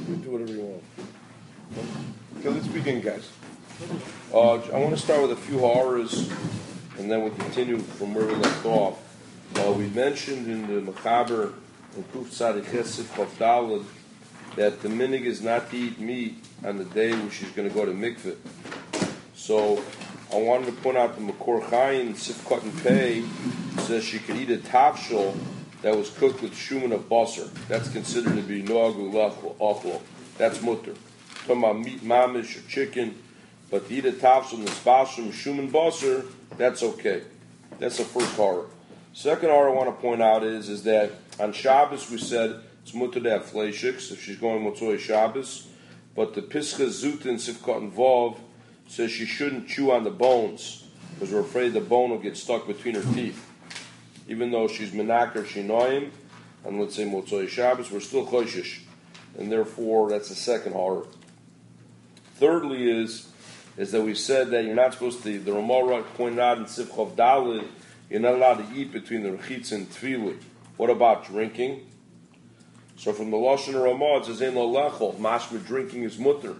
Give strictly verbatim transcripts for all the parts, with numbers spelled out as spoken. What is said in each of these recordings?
You do whatever you want. Okay, let's begin, guys. Uh, I want to start with a few horrors, and then we'll continue from where we left off. Uh, we mentioned in the Mechaber in Kuf Tzaddik Chesed Chof Daled that the minig is not to eat meat on the day when she's going to go to mikveh. So I wanted to point out the Makor Chayin Sifkot and Pei says she could eat a tafshel that was cooked with shuman of basar. That's considered to be noagu lachlo. That's mutter. Talking about meat mamish or chicken, but to eat a tafshel in the spashim shuman basar, that's okay. That's the first horror. Second horror I want to point out is is that on Shabbos we said it's mutter to have fleishiks if she's going Motzoi Shabbos, but the Pischa Zutin Sifkot and Vov says she shouldn't chew on the bones because we're afraid the bone will get stuck between her teeth. Even though she's menaker shinoim, and let's say Motzoi Shabbos, we're still choishish, and therefore that's the second horror. Thirdly is is that we said that you're not supposed to. The Ramah pointed out in Sifchov Dalid, you're not allowed to eat between the rechitz and tefillah. What about drinking? So from the Lashon Ramah it says ein lo lechol, mashma drinking is mutter.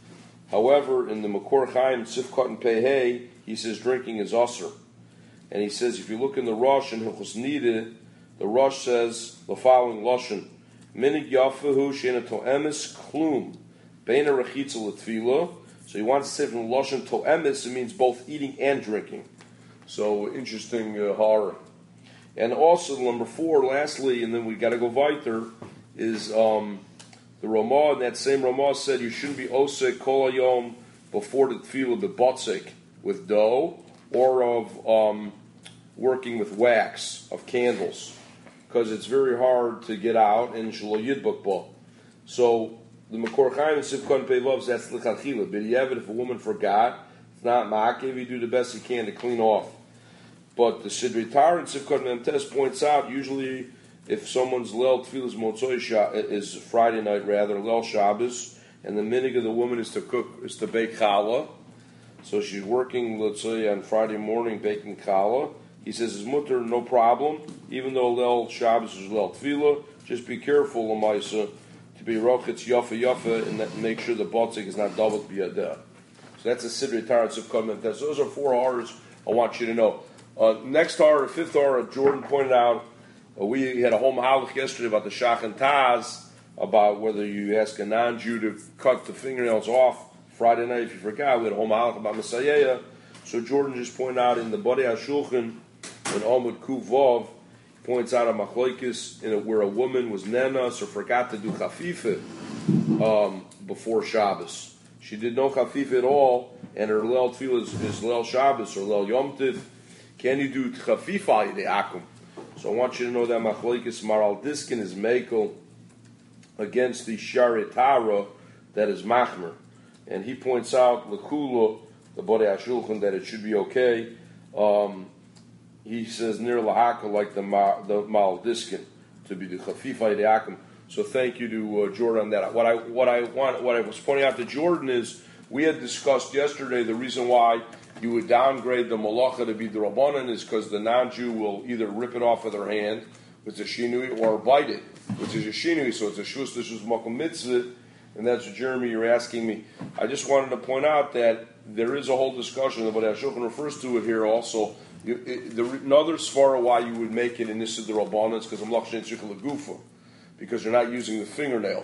However, in the Makor Chaim Sifkot and Pehei, he says drinking is asur. And he says, if you look in the Rosh and Hilchos Nida, the Rosh says the following Lashon: Minig yafahu she'ena to'emes klum beina rechitza l'tfila. So he wants to say from the Lashon to'emes, it means both eating and drinking. So interesting uh, horror. And also number four, lastly, and then we got to go weiter, is um, the Ramah. And that same Ramah said you shouldn't be osek kol hayom before the tefila b'botzek with dough, or of um, working with wax, of candles, because it's very hard to get out, and shelo yidbuk bo. So, the Makor Chaim and Sifkot and Pei loves that's l'chachila. But if a woman forgot, it's not ma'akev, you do the best you can to clean off. But the Sidrei Tar and Sifkot and Memtes points out, usually, if someone's Leil Tfilas Motzoi is Friday night, rather, Leil Shabbos, and the minig of the woman is to cook, is to bake challah. So she's working, let's say, on Friday morning baking challah. He says his mutter, no problem, even though Leil Shabbos is Leil Tefillah. Just be careful, Lamaisa, to be rochitz yafa yafa and that, make sure the botzik is not double biyadeh. So that's a Sidrei Tarat Sifkot Memtes. Those are four horrors I want you to know. Uh, next horror, fifth horror, Jordan pointed out, uh, we had a whole mahalach yesterday about the Shach and Taz, about whether you ask a non-Jew to cut the fingernails off Friday night, if you forgot, we had a whole malach about Messiah. So Jordan just pointed out in the Badei HaShulchan, in Amud Kuv Vav, points out a machlokes in where a woman was nenas or forgot to do chafifa um, before Shabbos. She did no chafifa at all, and her Leil Tefillah is, is Leil Shabbos or Leil Yom Tiv. Can you do chafifa yidei akum? So I want you to know that machlokes Maral Diskin is mekel against the Sharet Tara that is machmer. And he points out, L'kula, the Badei HaShulchan, that it should be okay. Um, he says, near Lahaka, like the ma, the Mal Diskin, to be the Chafifa Yidei. So thank you to uh, Jordan on that. What I what I want, what I was pointing out to Jordan is, we had discussed yesterday the reason why you would downgrade the Malacha to be the Rabbanan is because the non-Jew will either rip it off with their hand, which is a shinui, or bite it, which is a shinui. So it's a shus, this is makom mitzvah. And that's what, Jeremy, you're asking me. I just wanted to point out that there is a whole discussion, but Ashokhan refers to it here also. You, it, the, another svara why you would make it in this is the Rabbanans, because I'm lachshen tzricha legufa, because you're not using the fingernail.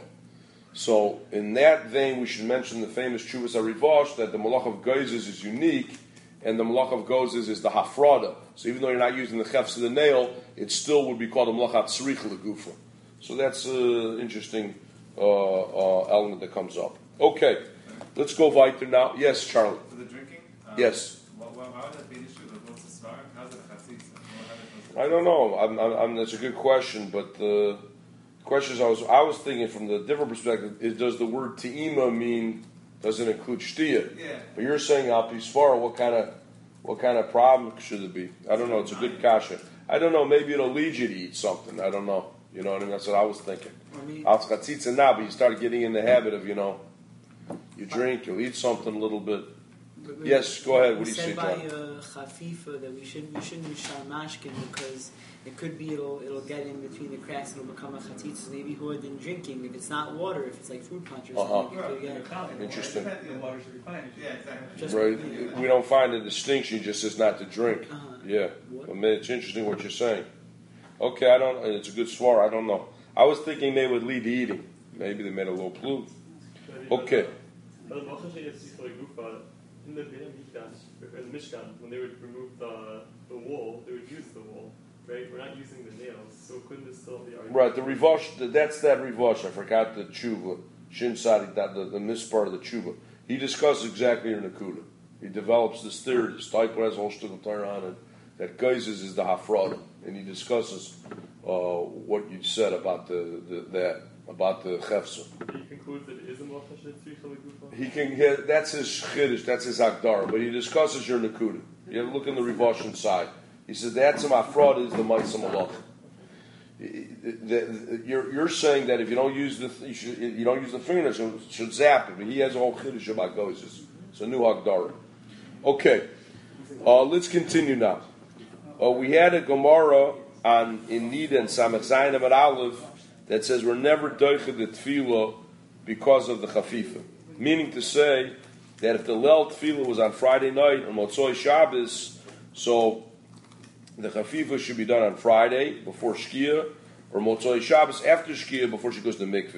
So in that vein, we should mention the famous Chuvas HaRivash that the Malach of Gozes is unique, and the Malach of Gozes is the Hafrada. So even though you're not using the chefs of the nail, it still would be called a Malach tzricha legufa. So that's uh, interesting. Uh, uh, element that comes up. Okay, let's go weiter now. Yes, Charlie. For the drinking? Um, yes. Why, why would that be an issue? What's the svar? How's it a chatzitza? I don't know. I'm, I'm, I'm, that's a good question, but the questions I was I was thinking from the different perspective is: does the word te'ima mean doesn't include shtia? Yeah. But you're saying al pisvara. What kind of what kind of problem should it be? I don't know. It's a good kasha. I don't know. Maybe it'll lead you to eat something. I don't know. You know what I mean? That's what I was thinking. Al chatzitza now, but you start getting in the habit of, you know, you drink, you'll eat something a little bit. Yes, go ahead. What do you say, say, John? John? Said by uh, Chafifa that we shouldn't we shouldn't use sharmashkin because it could be it'll it'll get in between the cracks and it'll become a chatzitz. Maybe who had been drinking. If it's not water, if it's like fruit punch or something, Uh-huh. it could get. Interesting. Yeah, exactly. Just, Right. yeah. We don't find a distinction, just says not to drink. Uh-huh. Yeah. What? I mean, it's interesting what you're saying. Okay, I don't. It's a good svar. I don't know. I was thinking they would lead to eating. Maybe they made a little plug. Okay. Also machen Sie jetzt die Gufa in the Mikdash, in the Mishkan, when they would remove the the wall, they would use the wall, right? We're not using the nails, so couldn't this still be argued? Right, the rivosh, that's that rivosh. I forgot the tshuva. Shin Sadi, that the, the miss part of the tshuva. He discusses exactly in the Nakuda. He develops this theory. This type has whole shtickle turn on it. That Geizes is the hafrada, and he discusses uh, what you said about the, the that about the chefsa. He concludes that it is a Mochash Nitzvi for the Gufa? He can get that's his chiddush, that's his akdar, but he discusses your nakuda. You have to look in the rivosh inside. He says that's a mafrad is the ma'aseh malach. You're you're saying that if you don't use the you, should, you don't use the fingernails, you should zap it. But he has a whole chiddush about gozes. It's a new akdar. Okay, uh, let's continue now. Uh, we had a Gemara on in Nida and Samech Zayin Amar Aleph that says we're never doichid the tefillah because of the chafifa. Meaning to say that if the Leil tefillah was on Friday night or Motzoi Shabbos, so the chafifa should be done on Friday before Shkia, or Motzoi Shabbos after Shkia before she goes to mikveh.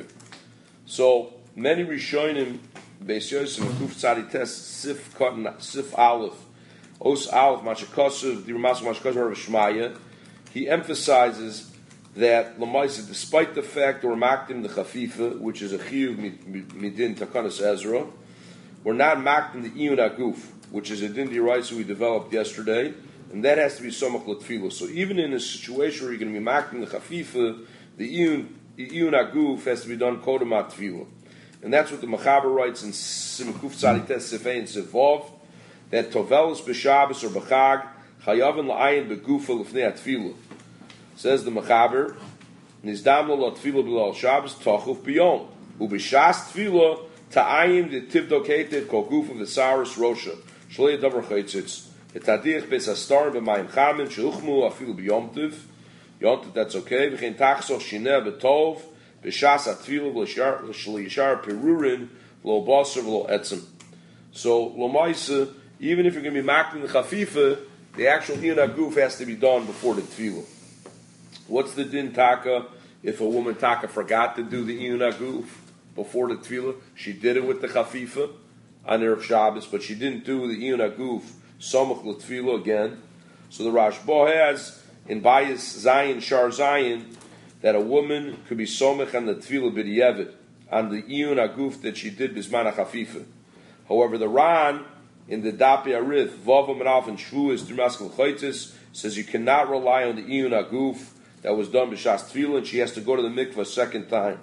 So many Rishonim, Beis Yosef, Kuf Tzadi Tes, Sif Katan, Sif Aleph, Os Aleph, Mashakasav, the Ramas Mashakasav of Shmaya, he emphasizes that Lamaisa, despite the fact that we're makdim the chafifa, which is a chiyuv midin takanas Ezra, we're not makdim the iyun aguf, which is a din diraisa we developed yesterday, and that has to be somach latfilo. So even in a situation where you're going to be makdim the chafifa, the iyun the iyun aguf has to be done kodamat tefillah, and that's what the Mechaber writes in Simkuf Tzadites Sifei and Sivov, that tovelos b'Shabbos or b'Chag chayaven la'ayin begufa l'fnei atfilah. Says the Mechaber, Nizdam lo tefillah b'lal Shabbos tachuf b'yom u'b'shas tefillah ta'ayin v'tivdoketed kol gufa v'saris rosha shlei davar chaytzitz etadich b'es astar b'mayim chamin she'uchmu afilu b'yomtiv yomtiv, that's okay, v'chein tachsoch shineh b'tov b'shas atfilah v'shlei yishar perurin v'lo basar v'lo etzim. So lo ma'isa, even if you're going to be makdim the chafifa, the actual iyun aguf has to be done before the tefillah. What's the din taka if a woman taka forgot to do the iyun aguf before the tefillah? She did it with the chafifa on Erev Shabbos, but she didn't do the iyun aguf samach l'tefillah again. So the Rashba has in Bayis Zayin Shar Zayin that a woman could be somach on the tefillah b'di'evet on the iyun aguf that she did bisman chafifa. However, the Ran in the Dapi Arith Vavam and Alf and Shvuas Dermaskel Chaitis says you cannot rely on the iyun aguf that was done b'shas tefillah, and she has to go to the mikveh a second time.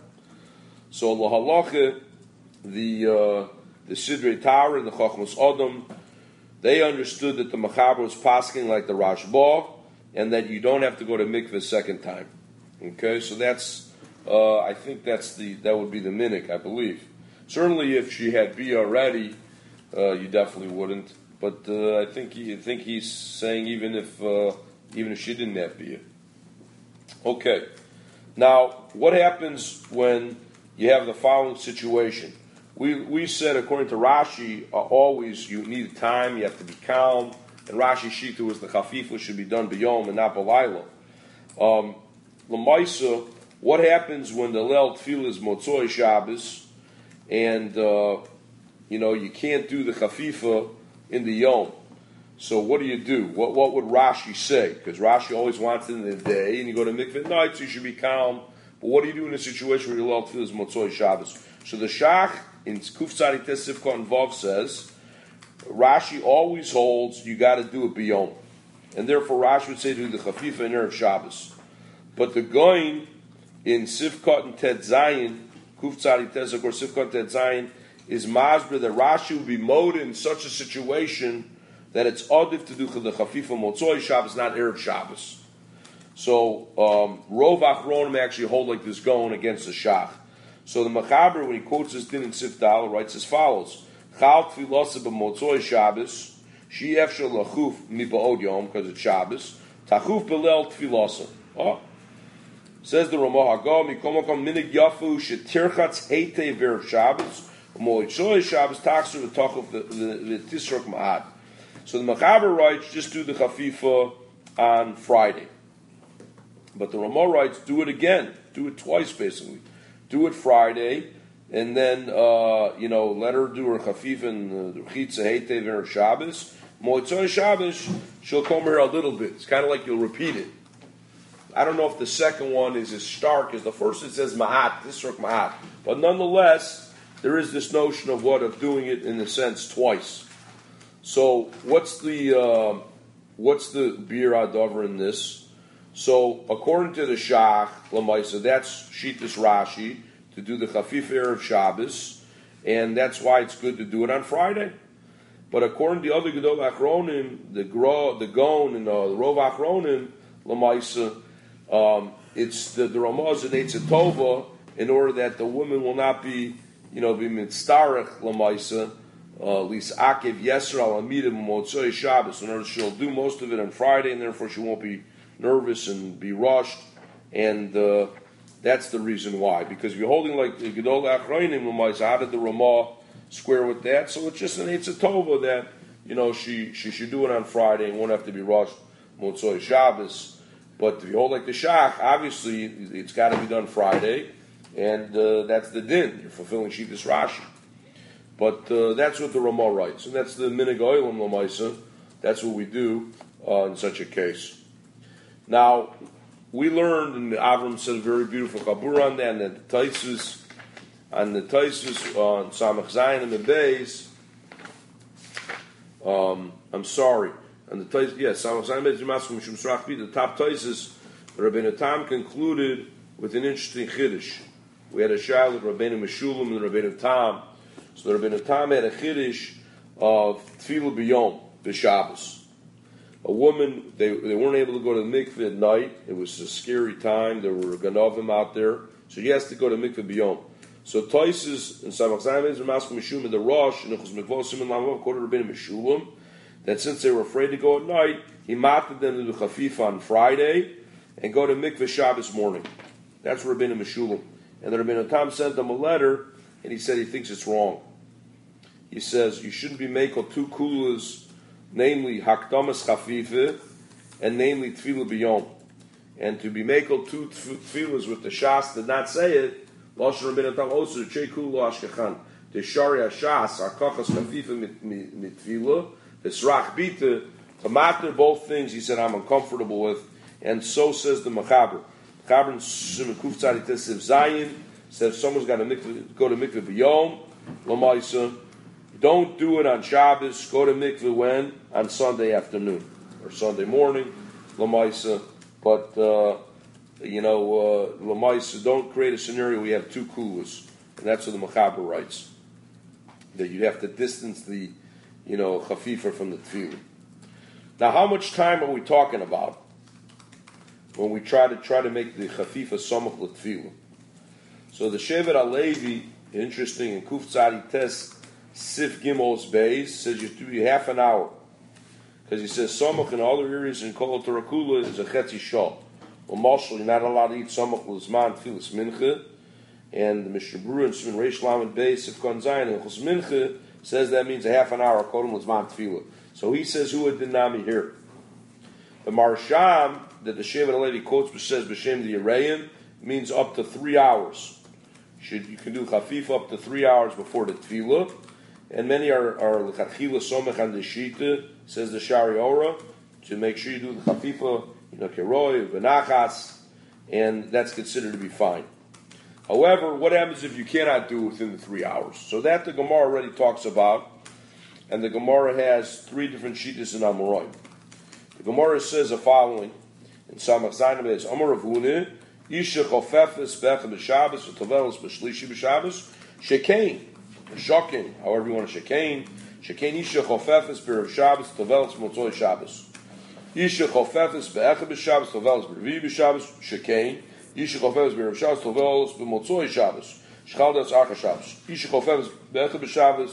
So lahalacha, the uh, the Sidrei Torah and the Chachmas Adam, they understood that the Mechaber was pasking like the Rashba, and that you don't have to go to mikveh a second time. Okay, so that's uh, I think that's the that would be the minik, I believe. Certainly, if she had bia already, uh, you definitely wouldn't. But uh, I think he, I think he's saying even if uh, even if she didn't have bia. Okay, now what happens when you have the following situation? We we said according to Rashi, uh, always you need time, you have to be calm, and Rashi Shita was the chafifa should be done b'yom and not b'layla. Um, L'maisa, what happens when the Leil Tefillah is Motzoi Shabbos, and uh, you know you can't do the chafifa in the yom? So what do you do? What what would Rashi say? Because Rashi always wants it in the day, and you go to mikveh at night, so you should be calm. But what do you do in a situation where your Leil Tefillah is Motzoi Shabbos? So the Shach in Kuf Tzadi Tes Sifkot and Vav says, Rashi always holds you got to do it b'yom, and therefore Rashi would say do the chafifa in Erev Shabbos. But the Goin in Sifkot and Tet Zayin, Kuf Tzadi Tes or Sifkot Tet Zayin, is masber that Rashi would be mode in such a situation that it's odif to do the chafifa Motzoi Shabbos, not Erev Shabbos. So um, Rov Achronim actually hold like this going against the Shach. So the Mechaber, when he quotes this din in Sif Dal, writes as follows: Chal tefilasa b'motzoi Shabbos, she efshel lachuf mi ba'od yom, because it's Shabbos, tachuf belel tefilasa. Oh. Says the Ramah Hagah, mikomokom minig yafu shetirchatz heitei v'erev Shabbos, u'motzoi Shabbos taxer v'tachuf v'tisrok ma'ad. So the Mechaber writes, just do the chafifa on Friday. But the Ramah writes, do it again. Do it twice, basically. Do it Friday, and then, uh, you know, let her do her chafifa and the chitza heitei v'erev Shabbos. Motzoi Shabbos, she'll come here a little bit. It's kind of like you'll repeat it. I don't know if the second one is as stark as the first. It says ma'at, tisrok ma'at. But nonetheless, there is this notion of what, of doing it in a sense twice. So what's the uh, what's the bir adavar in this? So according to the Shach Lamaisa, that's Shitas Rashi to do the Chafif Erev Shabbos, and that's why it's good to do it on Friday. But according to the other Gedol Achronim, the Gra, the Gon, and uh, the Rov Achronim Lamaisa, um, it's the, the Ramaz and Eitz Tova in order that the woman will not be, you know, be mitzdarech Lamaisa. Uh, Lis Akev Yeser al Amidim Motzoi Shabbos. In order, she'll do most of it on Friday, and therefore she won't be nervous and be rushed. And uh, that's the reason why. Because if you're holding like the Gedol Achronim L'maisa, how did the Ramah square with that? So it's just an Eitz Tova that, you know, she she should do it on Friday and won't have to be rushed Motzoi Shabbos. But if you hold like the Shach, obviously it's got to be done Friday, and uh, that's the din. You're fulfilling Shitas Rashi. But uh, that's what the Ramah writes, and that's the Minig Oilam Lamaisa. That's what we do uh, in such a case. Now, we learned, and Avram said a very beautiful Kabur on that, and the Taisus, on the Taisus on Samach Zayin and the Beis. Um, I'm sorry, on the Taisus, yes, Samach Zayin and Beis, the top Taisus, Rabbeinu Tam concluded with an interesting Chiddush. We had a shayla with Rabbeinu Meshulam and Rabbeinu Tam. So the Rabbeinu Tam had a chiddush of tefillah b'yom, b'Shabbos. A woman, they they weren't able to go to the mikveh at night. It was a scary time. There were ganavim out there. So she has to go to mikveh b'yom. So Taisus and Samach Zayin and Ramaskum Meshulum and the Rosh and Nechus Mikvosim and Lamav quoted Rabbeinu Meshulam that since they were afraid to go at night, he mated them to do chafifa on Friday and go to mikveh Shabbos morning. That's Rabbeinu Meshulam. And the Rabbeinu Tam sent them a letter, and he said he thinks it's wrong. He says you shouldn't be making two kulas, namely hakdamas chafifa, and namely tefillah b'yom. And to be making two tefillahs with the shas did not say it. Lashon Rabbeinu Tam also chei kulu ashkechan. The shari hashas arkachas chafifa mit tefillah. The srach bita to matter both things. He said I'm uncomfortable with, and so says the Mechaber. Mechaber in Shemekuf Tzadi Tesiv Zayin says if someone's got to mikveh, go to mikveh b'yom, l'maisa, don't do it on Shabbos. Go to mikveh when? On Sunday afternoon or Sunday morning, l'maisa. But uh, you know, uh, l'maisa, don't create a scenario where you have two kulas, and that's what the Mechaber writes. That you have to distance the, you know, chafifa from the tefillah. Now, how much time are we talking about when we try to try to make the chafifa samach l'tefillah? So the Shevet HaLevi, interesting, in Kuf Tzadi Tes Sif Gimos Beis, says you have to be half an hour. Because he says samach in other areas in Kol Torakula is a chetzi shah. Well, Marshal, you're not allowed to eat samach l'zman tefillas mincha. And the Mishnah Berurah in Siman Reish Lamed Beis Sif Kon Zayin and Chos Mincha says that means a half an hour kodem l'zman tefillah. So he says who would dinami here. The Marsham that the Shevet HaLevi quotes which says b'shem the Yereim means up to three hours. Should, you can do chafif up to three hours before the tefillah, and many are are l'chadchila somech and the shita, says the Shari Ora, to make sure you do the chafifa, you know, keroi, v'nachas, and that's considered to be fine. However, what happens if you cannot do it within the three hours? So that the Gemara already talks about, and the Gemara has three different shitas in Amoraim. The Gemara says the following in Samach Zayin is Amar Ravuna. Isha chofefes becha b'Shabbos v'tovelos b'shlishi b'Shabbos shekein shokin. However you want to shekein shekein isha chofefes b'Erev Shabbos tovelos b'Motzoi Shabbos. Isha chofefes becha b'Shabbos tovelos b'Revi b'Shabbos shekein. Isha chofefes b'Erev Shabbos tovelos b'Motzoi Shabbos. Shchaldas Acha Shabbos. Isha chofefes becha b'Shabbos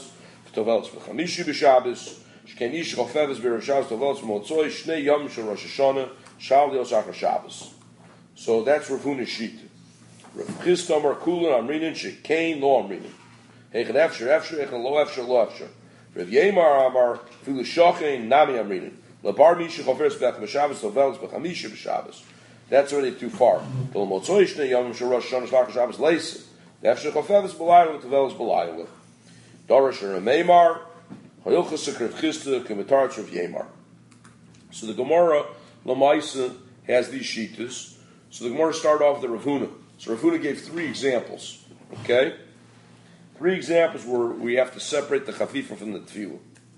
tovelis b'chamishi b'Shabbos. Shkein ish chofeves b'Rosh Hashanah tovelis b'motzoi shnei yom shel Rosh Hashanah shal lios achar Shabbos. So that's Rav Huna's sheet. Rav Chisda Amar Kulin Amrinin Shekain Lo Amrinin. Hechad Efsher Efsher Hechad Lo Efsher Lo Efsher. Rav Yemar Amar Filu Shachain Nami Amrinin. Labar Misha Choferes B'Ech B'Shabbos Tovelis B'Chamisha B'Shabbos. That's already too far. Till Motzoi Shnei Yom Shel Rosh Hashanah Shel Achar Shabbos Leisa. Efsher Chofeves B'Layla Tovelis B'Layla. Darash Rav Meimar Hayilchas Rav Chisda K'Metaretz Rav Yemar. So the Gemara Lamaisa has these shitas. So the Gemara started off with the Rav Huna. So Rav Huna gave three examples. Okay? Three examples where we have to separate the chafifa from the tefillah.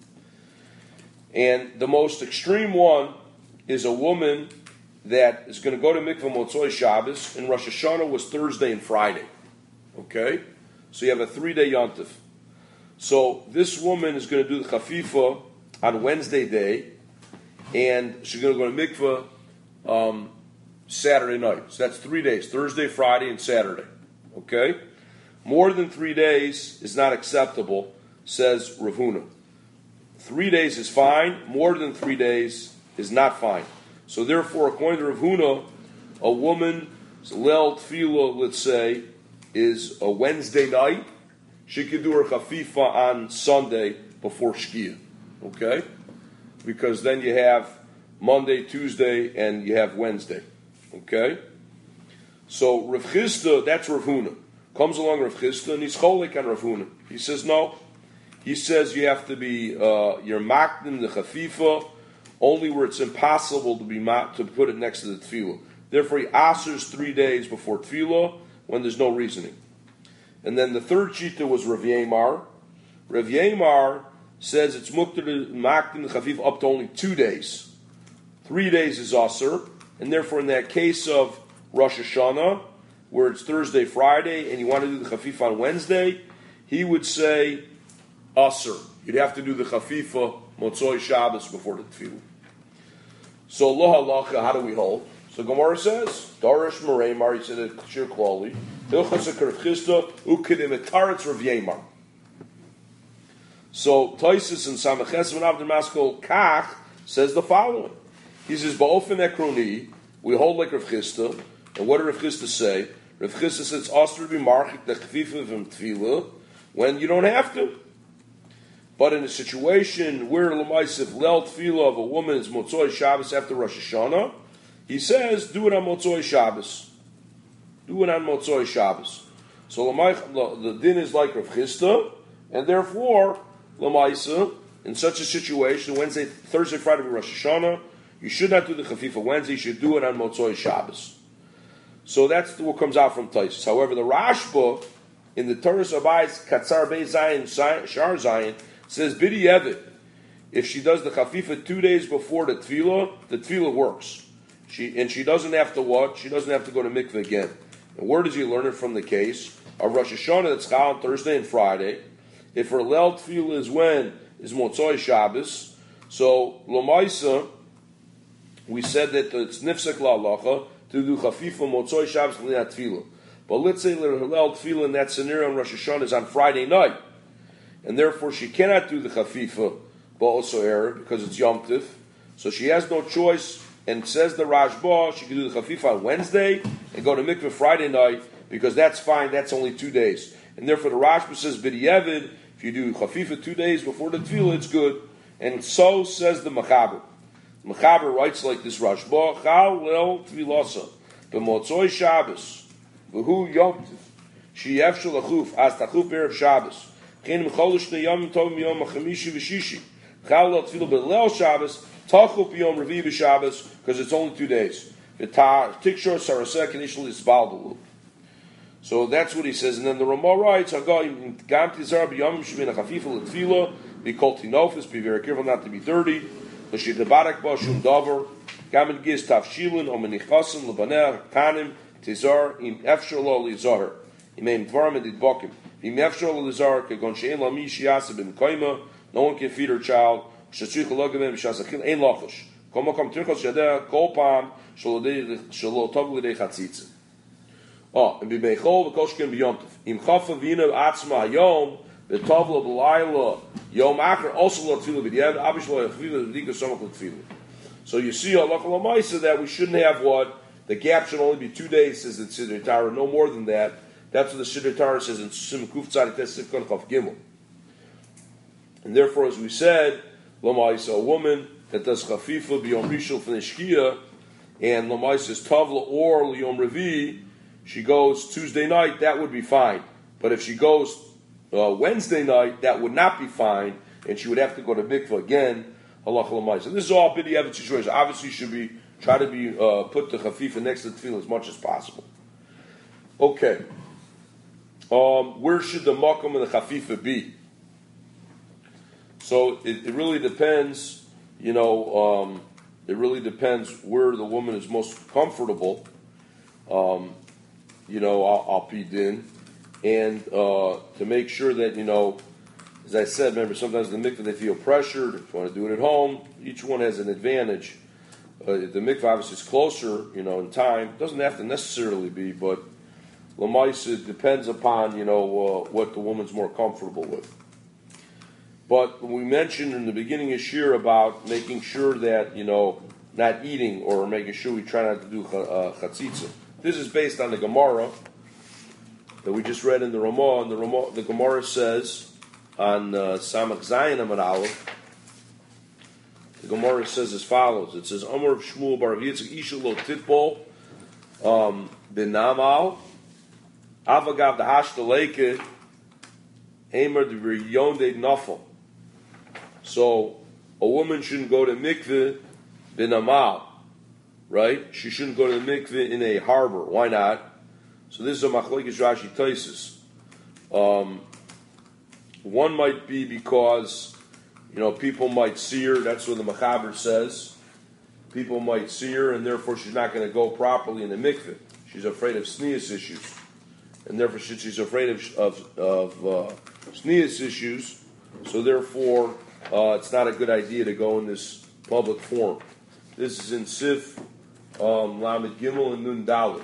And the most extreme one is a woman that is going to go to mikvah motzoi Shabbos, and Rosh Hashanah was Thursday and Friday. Okay? So you have a three-day yontif. So this woman is going to do the chafifa on Wednesday day, and she's going to go to mikvah um, Saturday night. So that's three days, Thursday, Friday, and Saturday. Okay? More than three days is not acceptable, says Rav Huna. Three days is fine. More than three days is not fine. So therefore, according to Rav Huna, a woman's Leil Tefillah, let's say, is a Wednesday night. She could do her chafifa on Sunday before Shkia. Okay? Because then you have Monday, Tuesday, and you have Wednesday. Okay? So Rav Chisda, that's Rav Huna. Comes along Rav Chisda, and he's cholik on Rav Huna. He says, no. He says you have to be, uh, you're makdim the chafifa, only where it's impossible to be mak, to put it next to the tefillah. Therefore, he asers three days before tefillah when there's no reasoning. And then the third shita was Rav Yemar. Rav Yemar says it's muktar to makdim the chafifa up to only two days. Three days is aser, and therefore in that case of Rosh Hashanah, where it's Thursday, Friday, and you want to do the chafifa on Wednesday, he would say aser. You'd have to do the chafifa motzoi Shabbos before the tefillah. So lo halacha, how do we hold? So Gemara says, Darash Mareimar, he said it shir klali, hilchas Rav Chisda ukedim etaretz Rav Yemar. So Taisus and Samaches and Avdei Maskol Kach says the following. He says, Ba'ofen ekroni, we hold like Rav Chisda, and what did Rav Chisda say? Rav Chisda says, Oster be marchik the chafifa from tefillah, when you don't have to. But in a situation where l'maisif Leil Tefillah of a woman is motzoi Shabbos after Rosh Hashanah, he says, do it on motzoi Shabbos. Do it on motzoi Shabbos. So the din is like Rav Chisda, and therefore, l'maisa, in such a situation, Wednesday, Thursday, Friday, Rosh Hashanah, you should not do the chafifa Wednesday, you should do it on motzoi Shabbos. So that's what comes out from Taisus. However, the Rashba, in the Torah Abayis, Katzar Bei Zayin, Shar Zayin, says, Bidi Yevid, if she does the chafifa two days before the tefillah, the tefillah works. She And she doesn't have to what? She doesn't have to go to mikveh again. And where does he learn it from the case? A Rosh Hashanah that's chal on Thursday and Friday. If her Leil Tefillah is when? Is Motzoi Shabbos. So, L'maisa, we said that it's nifsek la'alacha to do chafifa Motzoi Shabbos l'nei tefillah. But let's say that her Leil Tefillah in that scenario on Rosh Hashanah is on Friday night. And therefore she cannot do the chafifa ba'oso erev because it's Yom Tif. So she has no choice, and says the Rashba, she can do the chafifa on Wednesday and go to mikveh Friday night because that's fine, that's only two days. And therefore the Rashba says, B'di'evid, if you do chafifa two days before the tefillah, it's good. And so says the Mechaber. The Mechaber writes like this Rashba, Chal Leil Tefillasa, B'motzoi Shabbos, V'hu Yom Tif, She Yefshel Achuf, As Tachuf Erev Shabbos, Chen Mecholish Neyam Tov Yom Chamishi V'Shishi, Chal Leil Tefillah B'Leil Shabbos, Tachup Yom Revi B'Shabbos, because it's only two days. Tikshor Sarasek and Ishal Isbaldalu. So that's what he says. And then the Ramah writes, Hagah Gam Tizar B'Yom Shemina Chafifa L'Tefillah, Be Kol Tinofis, be very careful not to be dirty. L'Shid Barak Ba Shum Davar, Gam and Giz Tavshilin, Omenichasim, L'Baneh, Tanim, Tizar, Im Efshar Lo L'Zahar, Imem Dvarim and Idbokim. Im Efshar Lo L'Zahar, Kegon She'en Lami Shiasa Ben Koima, no one can feed her child. Shetzrich Logavim Shasachil Ein Lachosh. Kol Makom Tirchos Yadeh Kol Pam Shelo Tov L'Dei Chatzitza. Oh, and B'Beichol V'Koshkin B'Yom Tov. Im Chafa V'Yina Atzma Hayom the Tavla B'Laila Yom Acher also lo tefillah b'diavad obviously lo tefillah v'dika samach l'tefillah. So you see halacha l'maisa that we shouldn't have what the gap should only be two days, says the Siddur Torah, no more than that. That's what the Siddur Torah says in Sim Kuf Tzadik Tes Sifkan Chaf Gimel. And therefore, as we said, l'maisa, a woman that does chafifa b'yom rishon f'neshkia, and l'maisa is tavla or l'yom revi, she goes Tuesday night, that would be fine. But if she goes uh, Wednesday night, that would not be fine, and she would have to go to mikvah again. Halacha l'maisa. This is all b'di avet situation. Obviously, should be try to be uh, put the chafifa next to the tefillah as much as possible. Okay. Um, where should the makom and the chafifa be? So it, it really depends, you know, um, it really depends where the woman is most comfortable, um, you know, I'll, I'll be din. And uh, to make sure that, you know, as I said, remember, sometimes in the mikveh they feel pressured. If you want to do it at home, each one has an advantage. Uh, the mikveh obviously is closer, you know, in time. It doesn't have to necessarily be, but l'maisa depends upon, you know, uh, what the woman's more comfortable with. But we mentioned in the beginning of Shir about making sure that, you know, not eating or making sure we try not to do uh, chatzitza. This is based on the Gemara that we just read in the Ramah. And the Ramah, the Gemara says on uh, Samach Zayin Amar Aleph, the Gemara says as follows. It says, Amar of Shmuel Bar Yitzchak Isha Lo Titbol um, B'Namal Avagav the Hashtaleke Hamer the Yonde Nafel. So a woman shouldn't go to mikveh b'namal, right? She shouldn't go to the mikveh in a harbor. Why not? So this is a machlokes Rashi Taisus. Um, one might be because, you know, people might see her. That's what the Machaber says. People might see her, and therefore she's not going to go properly in the mikveh. She's afraid of sneas issues, and therefore she's afraid of of, of uh, sneas issues. So therefore, uh, it's not a good idea to go in this public forum. This is in Sif um, Lamed Gimel and Nun Dalet.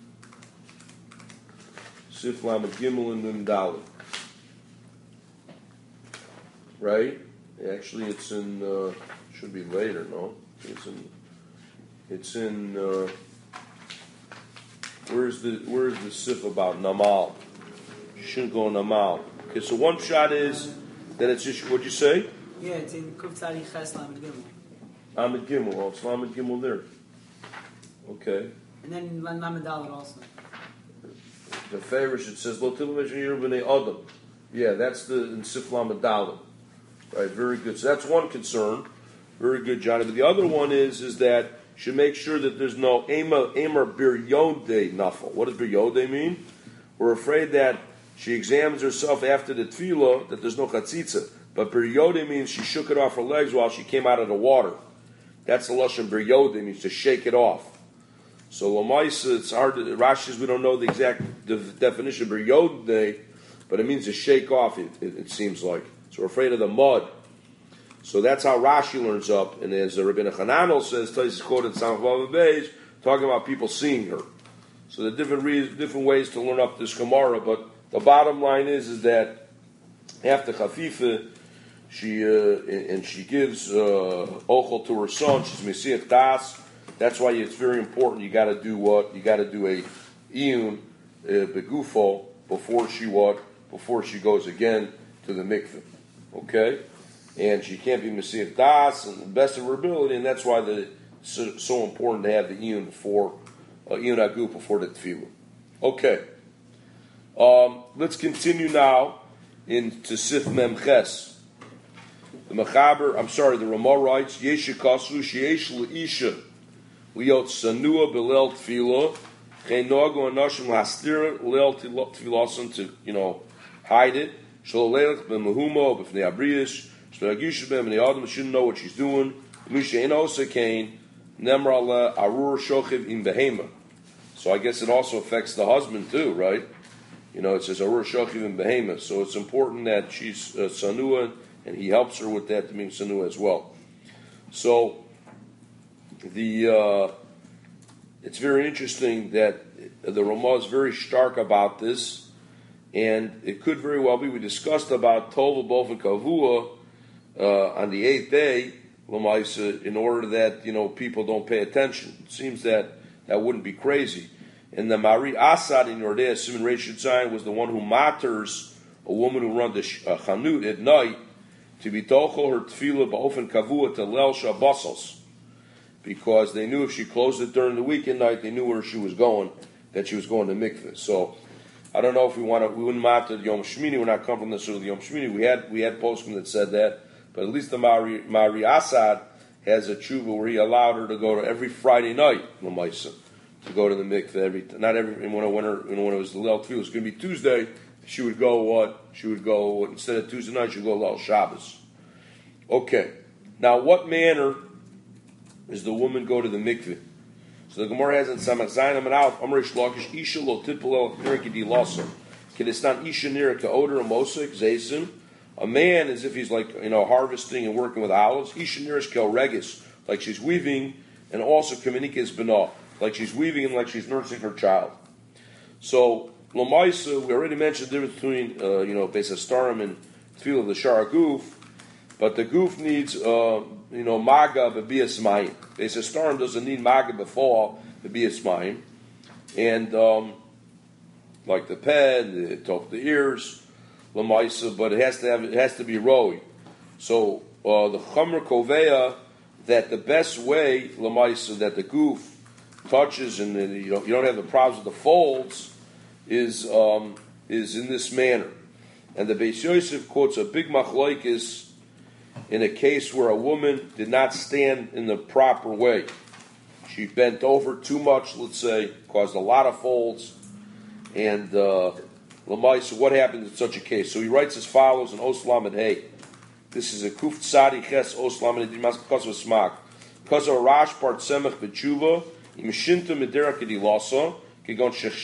Sif Lamed Gimel and Nun Dalet. Right? Actually, it's in. Uh, should be later. No, it's in. It's in. Uh, where's the Where's the Sif about Namal? You shouldn't go Namal. Okay, so one shot is that it's just. What'd you say? Yeah, it's in Kuf Tzadi Ches Lamed Gimel. Lamed Gimel. Oh, it's Lamed Gimel there. Okay. And then Lamed Dalet also. The Farish, it says, Lo Tilim Eshir B'nei Adam. Yeah, that's the in Sif Lamed Dalet. Right, very good. So that's one concern. Very good, Johnny. But the other one is is that you should make sure that there's no Ema Emer Bir Yodei Nafel. What does Bir Yodei mean? We're afraid that she examines herself after the tefillah, that there's no chatzitza. But Bir Yodei means she shook it off her legs while she came out of the water. That's the lashon Bir Yodei, means to shake it off. So Lamaisa, it's hard to, Rashi, we don't know the exact de- definition of Bir Yodei, but it means to shake off, it, it, it seems like. So we're afraid of the mud. So that's how Rashi learns up. And as the Rabbi Hananel says, Tais is quoted Samach Vav Beis, talking about people seeing her. So there are different, re- different ways to learn up this Gemara, but the bottom line is, is that after Chafifa, she uh, and she gives uh, ochel to her son. She's Mesiach Das. That's why it's very important. You got to do what? You got to do a iyun uh, begufo before she what? Before she goes again to the mikveh. Okay, and she can't be Mesiach Das and the best of her ability, and that's why the so, so important to have the iyun before uh, iyun agu before the tefillah. Okay, um, let's continue now into Sif Mem Ches. The Mechaber, I'm sorry, the Ramah writes, Yesha Kasru Sheyesh L'Isha Liot Sanua B'Leil Tefillah Chen Nogu Anashim L'Hastir Leil Tefilasan, to, you know, hide it. Shlo Leilach B'Mehuma B'Fnei Abriyish Shlo Yagishu B'Mnei Adam, shouldn't know what she's doing. Misha Ein Osa Kain Nemra Le Arur Shochiv Im Behema. So I guess it also affects the husband too, right? You know, it says Arur Shochiv Im Behema. So it's important that she's uh, Sanua, and he helps her with that to mean Sanua as well. So the uh, it's very interesting that the Ramah is very stark about this, and it could very well be. We discussed about Tova Bofen Kavua uh, on the eighth day, Lamaisa, in order that, you know, people don't pay attention. It seems that that wouldn't be crazy. And the Mari Asad in Yordea, Simon Reshid Zayin, was the one who matters a woman who runs the uh, Chanut at night to be tochel her tefillah ba'ofen kavua to lel shabasos, because they knew if she closed it during the week at night, they knew where she was going, that she was going to mikveh. So I don't know if we want to. We wouldn't matter Yom Shmini. We're not coming from necessarily Yom Shmini. We had we had poskim that said that, but at least the Mari, Mari Asad has a tshuva where he allowed her to go to every Friday night l'maisa, to go to the mikveh every not every when it, when, her, when it was the lel tefillah. It was going to be Tuesday. She would go what? She would go, instead of Tuesday night, she would go Lel Shabbos. Okay. Now, what manner does the woman go to the mikveh? So the Gemara has in Samach Zayin Amar Aleph, Amar Reish Lakish, Isha lo tipul el nirka di lasa. Kedistan Isha nirka oder a mosek, zaysim. A man, as if he's like, you know, harvesting and working with olives. Isha nirka kel regis, like she's weaving, and also kaminika is bena, like she's weaving and like she's nursing her child. So, Lamaisa, we already mentioned the difference between, uh, you know, Beis Hastarim and Tefillah of the Shara Guf, but the Guf needs, uh, you know, Maga b'bias mayim. Beis Hastarim doesn't need Maga b'fall b'bias mayim, and um, like the pen, the top, the ears, Lamaisa, but it has to have, it has to be roi. So uh, the Chomer Koveya, that the best way Lamaisa that the Guf touches and the, you know, you don't have the problems with the folds, is um, is in this manner. And the Beis Yosef quotes a big machlokes in a case where a woman did not stand in the proper way. She bent over too much, let's say, caused a lot of folds, and uh, so what happens in such a case? So he writes as follows in Oslam and Hay. This is a Kuf Tzadi Ches Oslam and Dimas because of Smak. Because of Rash Part Semach B'Tshuva, Imshinta Medera Kedilasa, she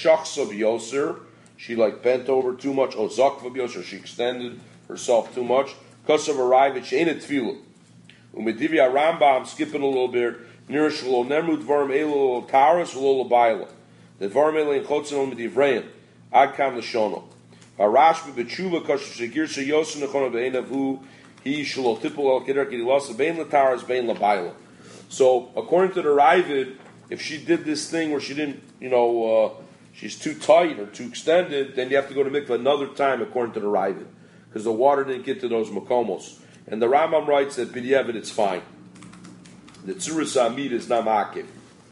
like bent over too much. She extended herself too much. Because of arrival, she ain't a tefillah. Umedivya Rambam, skipping a little bit. Nirishlo nemrud varm elo taras lo labayla. The varm elo in chotzon medivrein. Ad kam l'shono. Arash b'betshuva kasher shegir sheyosin nechona be'enavu he shlo tipul al keder kedilasa bein lataras bein labayla. So according to the Ravid, if she did this thing where she didn't, you know, uh, she's too tight or too extended, then you have to go to mikveh another time according to the Ravid, because the water didn't get to those makomos. And the Rambam writes that b'diavad it's fine. The tzuras amid is not ma'akev.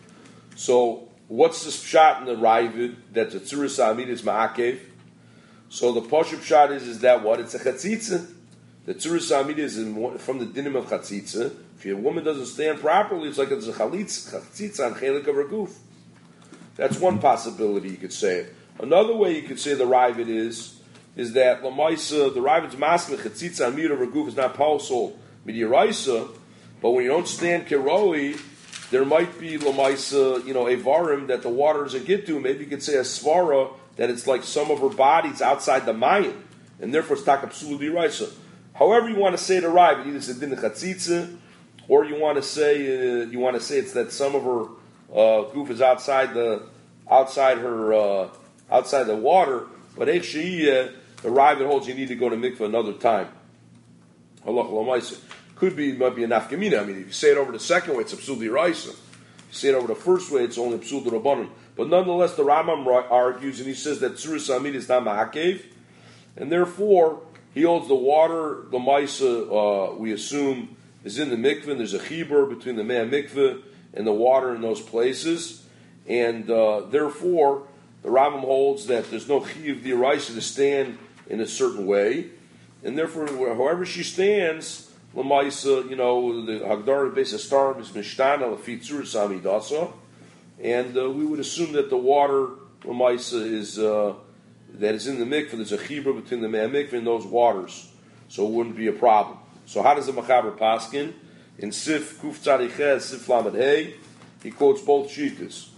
So what's the shot in the Ravid that the tzuras amid is ma'akev? So the poshup shot is is that what? It's a chatzitza. The tzuras amid is in, from the dinim of chatzitza. If your woman doesn't stand properly, it's like it's a chalitz, chatzitza on chelik of her goof. That's one possibility you could say it. Another way you could say the Ravid is, is that Lamaisa, the Ravid's masmech, chatzitza on mir of her goof is not pausol midiraisa, but when you don't stand keroi, there might be Lamaisa, you know, a varim that the water doesn't get to. Maybe you could say a svara that it's like some of her body's outside the mayim, and therefore it's takapsulu diraisa. However you want to say the Ravid, either it's a din chatzitza, or you want to say uh, you want to say it's that some of her uh, goof is outside the outside her uh, outside the water, but Eich She'iyeh, the Ravid holds you need to go to mikveh another time. Halach l'maisa could be might be a nafkamina. I mean, if you say it over the second way, it's absul d'iraisa. If you say it over the first way, it's only absul d'rabanan. But nonetheless, the Rambam argues and he says that tzuras amid is not ma'akev, and therefore he holds the water, the maisa. Uh, we assume. Is in the mikveh, and there's a chibur between the man mikveh and the water in those places, and uh, therefore the Rambam holds that there's no chiyuv d'iraisa to stand in a certain way, and therefore however she stands, l'maisa, you know, the Hagdara Beis Hastarim is mishtana l'fi tzuras amidasa, and uh, we would assume that the water l'maisa is uh, that is in the mikveh. There's a chibur between the man mikveh and those waters, so it wouldn't be a problem. So how does the Machaber paskin? In Sif Kuf Tzadichez Sif Lamed Hey, he quotes both shitas.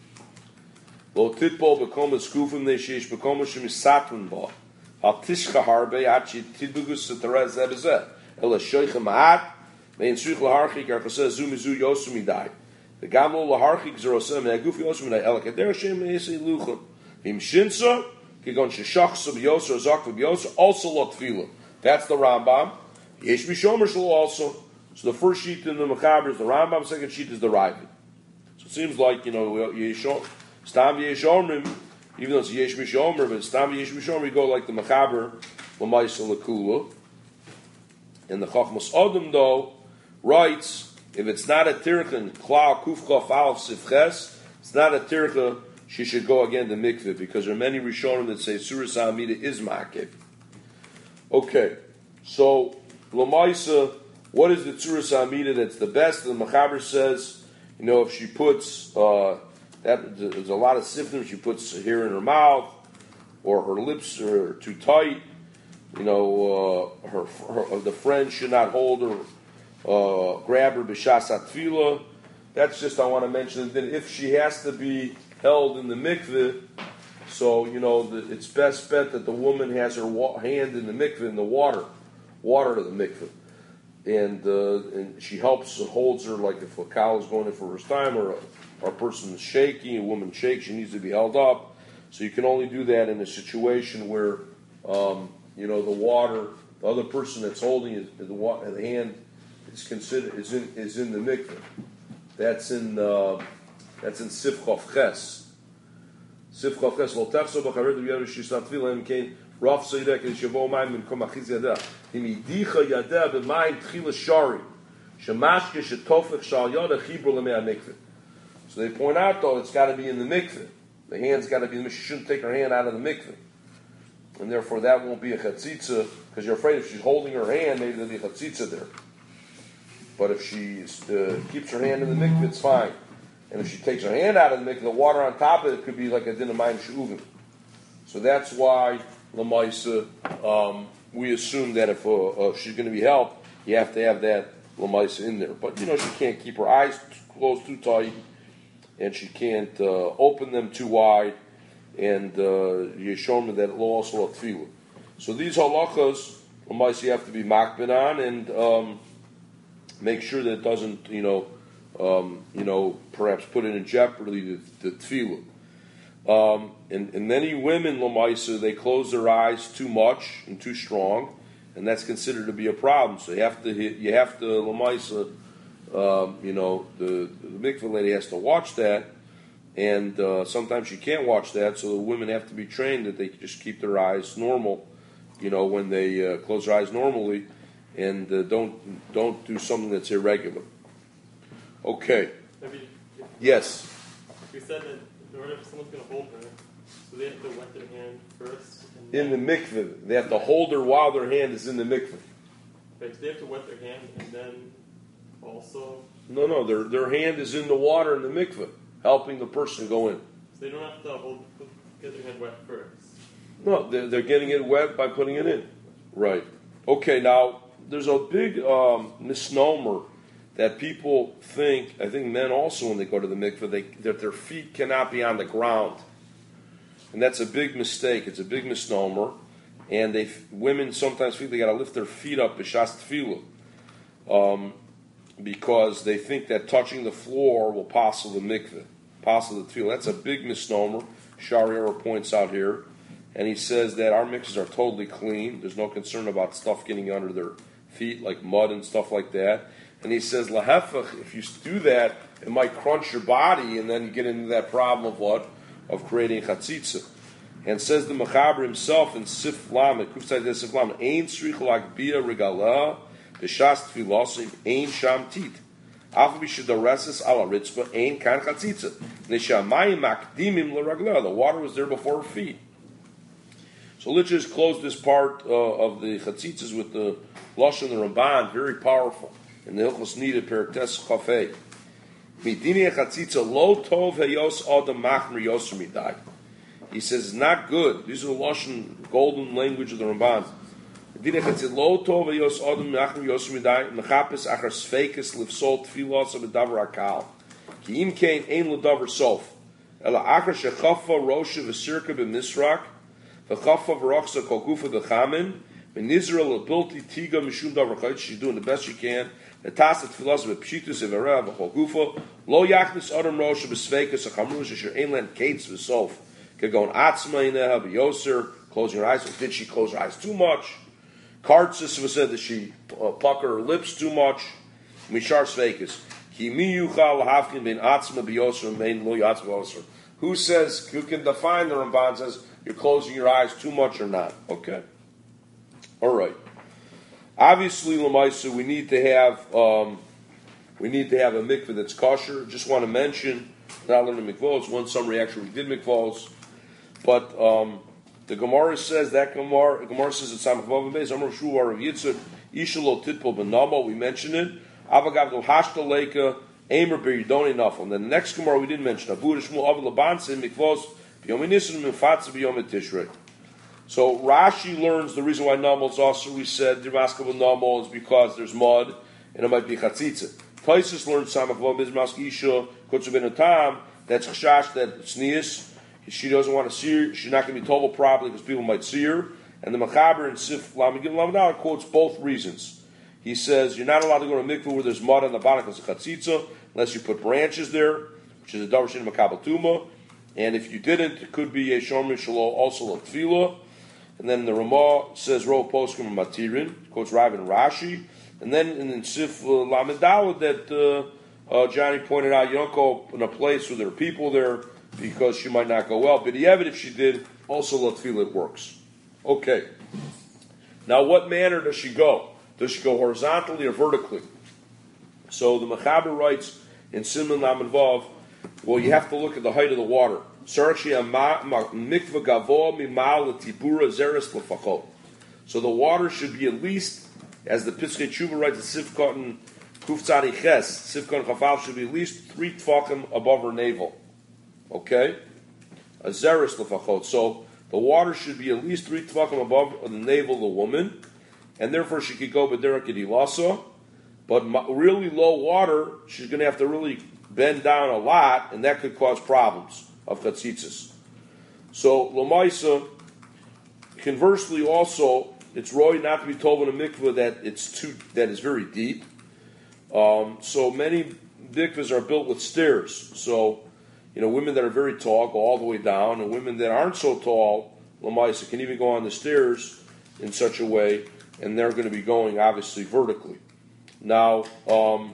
Lo titbol bekomas kufim neishish bekomas shemisatun ba. Al tishcha harbe achi tidbugus seterez zebezeh. Ela shoichem ma'at mein suich laharchik archaseh zu mizu yosumidai. The gamol laharchik zeroseh me'aguf yosumidai. Ela kader shem me'esei luchem. Him shinsa Kigon sheshachsa b'yoser or zakva b'yoser, also lo tefillah. That's the Rambam. Yesh mishomer shlo also. So the first sheet in the Mechaber is the Rambam, second sheet is the Ravid. So it seems like, you know, Yeshom, Stam Yesh Omrim, even though it's Yesh Mishomer, but Stam Yesh Mishomer, you go like the Mechaber, L'maisa L'kula. And the Chachmas Odom, though, writes, if it's not a tircha, Klal Kufchaf Aleph Sifches, it's not a tircha, she should go again to mikveh, because there are many Rishonim that say Suras HaAmida is Ma'akev. Okay, so, L'maisa, what is the Tzuras HaAmida that's the best? The Mechaber says, you know, if she puts, uh, that there's a lot of siftim, she puts hair in her mouth, or her lips are too tight, you know, uh, her, her the friend should not hold her, uh, grab her b'shas atfila. That's just, I want to mention, that if she has to be held in the mikveh, so, you know, the, it's best bet that the woman has her wa- hand in the mikveh, in the water, water to the mikveh. And uh, and she helps, holds her, like if a cow is going in for her first time, or a, or a person is shaking, a woman shakes, she needs to be held up. So you can only do that in a situation where, um, you know, the water, the other person that's holding it, the, water, the hand is considered is in is in the mikveh. That's in uh, that's in Sifchof Ches. Sifchof Ches. Lo tefso b'chared v'yaru shisat tefillah kain raf seidek and shavo ma'im and kom achiz yadah. Imidicha yadah b'mayim tchila shari shemashke shetofech shal yadah chibur lemei mikveh. So they point out, though, it's got to be in the mikveh. The hand's got to be in the mikveh. She shouldn't take her hand out of the mikveh. And therefore that won't be a chatzitza, because you're afraid if she's holding her hand, maybe there'll be a chatzitza there. But if she uh, keeps her hand in the mikveh, it's fine. And if she takes her hand out of the mikveh, the water on top of it could be like a din of mayim she'uvim. So that's why, Lamaisa, um, we assume that if, uh, uh, she's going to be helped, you have to have that Lamaisa in there. But, you know, she can't keep her eyes closed too tight, and she can't uh, open them too wide, and uh, Yeshomah that lo also tefillah. So these halachas, Lamaisa, you have to be makbid on, and um, make sure that it doesn't, you know, um, you know, perhaps put it in jeopardy, the, the tefillah. Um, and, and many women, Lamaisa, they close their eyes too much and too strong, and that's considered to be a problem. So you have to, you have to, Lamaisa, um, you know, the, the mikveh lady has to watch that, and uh, sometimes she can't watch that, so the women have to be trained that they just keep their eyes normal, you know, when they uh, close their eyes normally, and uh, don't don't do something that's irregular. Okay. Maybe if, Yes. we said that in order if someone's going to hold her, so they have to wet their hand first. And In the mikveh, they have to hold her while their hand is in the mikveh. Right, so they have to wet their hand and then also. No, no, their their hand is in the water in the mikveh, helping the person go in. So they don't have to hold, get their hand wet first. No, they're, they're getting it wet by putting it in. Right. Okay, now, there's a big um, misnomer that people think, I think men also when they go to the mikveh, they, that their feet cannot be on the ground. And that's a big mistake. It's a big misnomer. And they women sometimes feel they got to lift their feet up b'shas tefillah, um, because they think that touching the floor will passel the mikveh, passel the tefillah. That's a big misnomer. Shari'ar points out here. And he says that our mikvahs are totally clean. There's no concern about stuff getting under their feet, like mud and stuff like that. And he says, lahefach, if you do that, it might crunch your body, and then you get into that problem of what? Of creating chatzitza. And says the Mechaber himself in Sif Lamed, Kufzai de Sif Lamed, Ein tzrich lagbia regala, b'shas tfilosim, ein sham tit. Afa b'shedareses ala ritzba, ein kan chatzitza. Neshamayim makdimim l'ragla. The water was there before her feet. So let's just close this part uh, of the chatzitzas with the Lashon the Ramban, very powerful. In the Hilchos Nida, Periktes Chafei. Midini chatzitza lo tov heyos adam machmer yoser midai. He says it's not good. These are the Lashon, golden language of the Ramban. Midini chatzitza lo tov heyos adam machmer yoser midai. Mechapes achar sfeikes lifsol tfilos of davar akal. Ki im kein ein l'davar sof. Ela achar shechafa rosha v'sirka b'misrak. V'chafa v'rochsa kol gufa v'chamin. V'nizra l'bilti tiga mishum davar chayt. She's doing the best she can. The task of philosophy pshitus evera v'chol gufa lo yachnis adam rosha b'sveikas achamrush asher ein len kates v'sof Could go in atzmaineha b'yoser, closing her eyes. So did she close her eyes too much? Kartzis was said that she uh, pucker her lips too much. Mishar sveikis. Ki mi yuchal lahafkin ben atzma b'yoser and ben lo yatzma b'yoser. Who says, who can define the Ramban says you're closing your eyes too much or not? Okay. All right. Obviously, Lamaisa, we need to have um, we need to have a mikveh that's kosher. Just want to mention, not learning mikvahs. One summary actually we did mikvahs, but um, the Gemara says that Gemara Gemara says it's Samachvav Beis Amar Shuvar of Yitzur Ishalo Titpol Ben Namo. We mentioned it. Avagav Del Hashta Leika Aimer Beridoni Nafel. And then the next Gemara we didn't mention. Abu Shmuel Av Labanse Mikvahs B'Yom Nisan Mifatz B'Yom Tishrei. So Rashi learns the reason why Namal is also, we said, Dirmaskava Namal is because there's mud, and it might be Chatzitza. Taisus learns Samachvav Bizmask Isha, Kutzubin Tam, that's Chashash, that Sneas, she doesn't want to see her, she's not going to be told properly because people might see her. And the Machaber and Sif Lamagil Lamadal quotes both reasons. He says, you're not allowed to go to mikveh where there's mud on the bottom because of Chatzitza, unless you put branches there, which is a Darshin Makabal Tuma. And if you didn't, it could be a Shomer Shalom, also a Tefillah. And then the Ramah says Ro Poskim and Matirin, quotes Rav and Rashi. And then in Sif Lamedalad that uh, uh, Johnny pointed out, you don't go in a place where there are people there because she might not go well. But the if she did, also Latfila it works. Okay. Now what manner does she go? Does she go horizontally or vertically? So the Mechaber writes in Simon Lamed Vav, well, you have to look at the height of the water. So the water should be at least, as the Piskei Tshuva writes, the Sifkot Kuf Tzadi Ches, Sifkot Chafal should be at least three tfakim above her navel. Okay? A zeres lefachot. So the water should be at least three tfakim above the navel of the woman, and therefore she could go b'derek kedilasa. But really low water, she's going to have to really bend down a lot, and that could cause problems of chatzitzis. So Lamaisa, conversely, also it's roy not to be told in a mikveh that it's too that is very deep. Um, so many mikvahs are built with stairs. So you know, women that are very tall go all the way down, and women that aren't so tall, Lamaisa, can even go on the stairs in such a way, and they're going to be going obviously vertically. Now, um,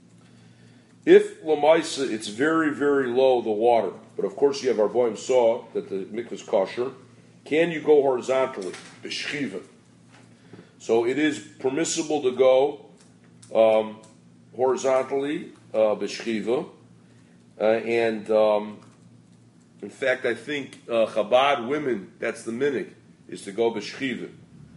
if Lamaisa, it's very, very low, the water, but of course you have our boim saw that the mikvah is kosher, can you go horizontally? B'shchiva. So it is permissible to go um, horizontally, uh, b'shchiva, uh, and um, in fact I think uh, Chabad women, that's the minig, is to go b'shchiva.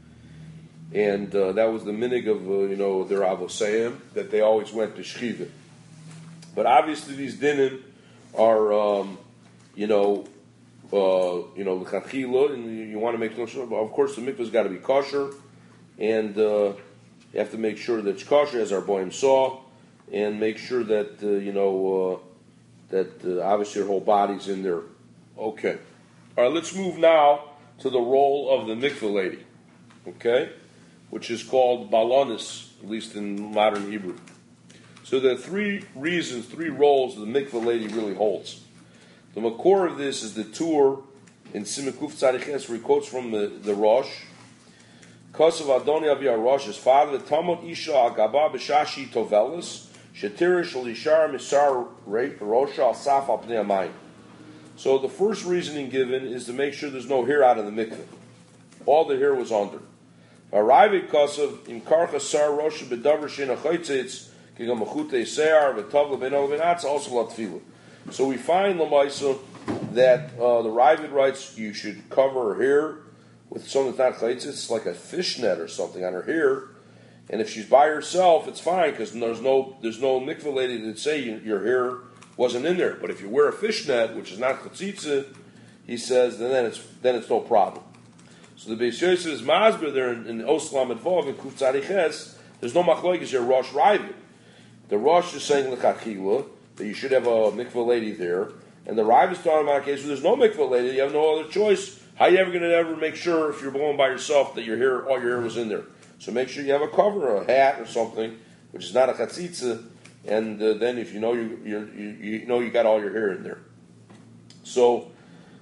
And uh, that was the minig of, uh, you know, their Avosayim, that they always went to Shchiva. But obviously these dinim are, um, you know, uh, you know, l'chachila, and you, you want to make sure, but of course the mikvah's got to be kosher, and uh, you have to make sure that it's kosher, as our boim saw, and make sure that, uh, you know, uh, that uh, obviously your whole body's in there. Okay. All right, let's move now to the role of the mikvah lady. Okay? Which is called balonis, at least in modern Hebrew. So there are three reasons, three roles the mikveh lady really holds. The makor of this is the tour in Siman Kuf Tzadi Ches, where he quotes from the, the Rosh. Kosav Adoni Avi Rosh, his father, the Talmud Isha Agaba B'Shashi Tovelis, Shetirish Lishar Misar Rosha Al Saf Al Pnei Amayim. So the first reasoning given is to make sure there's no hair out of the mikveh. All the hair was under. Arriving because of in karcha sar rosh bedavar shein achoytzitz kigam mechute sear v'tavla ben ovenatz also latfilu. So we find lamaisa that uh, the Ravid writes you should cover her hair with something that's not chaytzitz, like a fishnet or something on her hair. And if she's by herself, it's fine because there's no there's no mikveh lady that say you, your hair wasn't in there. But if you wear a fishnet, which is not chatzitza, he says then it's then it's no problem. So the Beis Yosef is masber there in, in Oslam and Vov and Kuf Tzadi Ches. There's no machlokes here. Rosh Ravid. The Rosh is saying l'chachila that you should have a mikveh lady there, and the Ravid is talking about a case where there's no mikveh lady. You have no other choice. How are you ever going to ever make sure if you're going by yourself that your hair, all your hair was in there? So make sure you have a cover, a hat, or something, which is not a chatzitza, and uh, then if you know you, you you know you got all your hair in there. So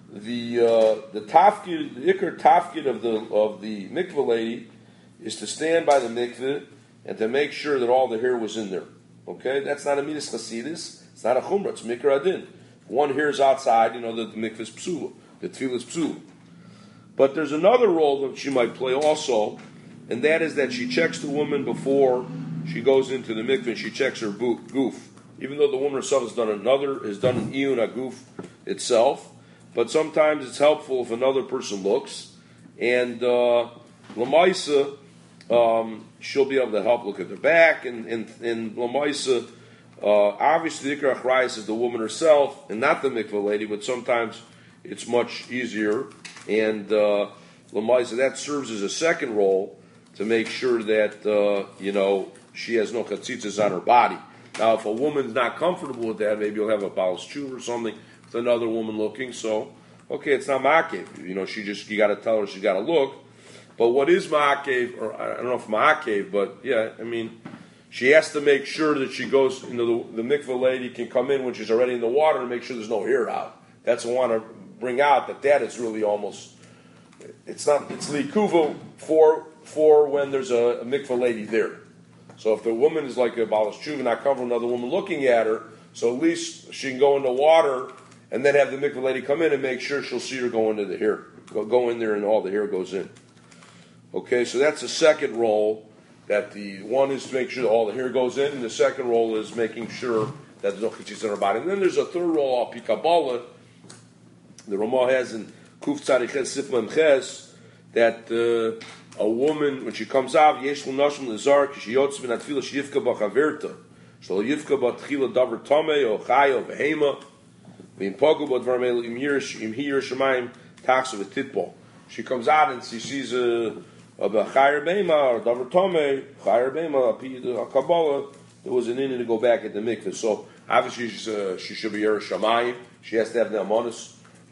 the uh, the tafkid, the ikar tafkid of the of the mikveh lady is to stand by the mikveh and to make sure that all the hair was in there. Okay, that's not a midas chasidis. It's not a chumrah. It's mikra adin. One hair is outside. You know that the mikveh is psula, the tefillah is psula. But there's another role that she might play also, and that is that she checks the woman before she goes into the mikveh. And she checks her goof, even though the woman herself has done another has done an iyun aguf itself. But sometimes it's helpful if another person looks, and uh, lamaisa, um, she'll be able to help look at their back, and and, and lamaisa, uh, obviously the ikar achrayis is the woman herself and not the mikveh lady, but sometimes it's much easier, and uh, lamaisa, that serves as a second role to make sure that uh, you know she has no chatzitzas on her body. Now, if a woman's not comfortable with that, maybe you'll have a baal shuv or something with another woman looking. So, okay, it's not ma'akev. You know, she just, you got to tell her she's got to look. But what is ma'akev, or I don't know if ma'akev, but yeah, I mean, she has to make sure that she goes, you know, the, the mikveh lady can come in when she's already in the water and make sure there's no hair out. That's what I want to bring out, that that is really almost, it's not, it's likuva for, for when there's a, a mikveh lady there. So if the woman is like a baal shuv, not covering another woman looking at her, so at least she can go in the water and then have the mikveh lady come in and make sure she'll see her go into the hair. Go, go in there and all the hair goes in. Okay, so that's the second role, that the one is to make sure that all the hair goes in, and the second role is making sure that there's no chitzis in her body. And then there's a third role, al pi Kabbalah, the Ramah has in Kuf Tzaddik Ches Sif Mem Ches, that uh, a woman, when she comes out, yesh l'nashim l'zar, ki sheyotz min atfila sheyifka b'chaverta, shelo yifka b'tchila davar tomei, o chay, o behema, v'im pogu b'dvar meil im hiyir shemayim taxo v'titbo. She comes out and she sees a, a b'chayer behema, or davar tomei, chayer behema, a Kabbalah, there was an inning to go back at the mikveh. So, obviously, she's, uh, she should be yer shemayim, she has to have ne'amonis,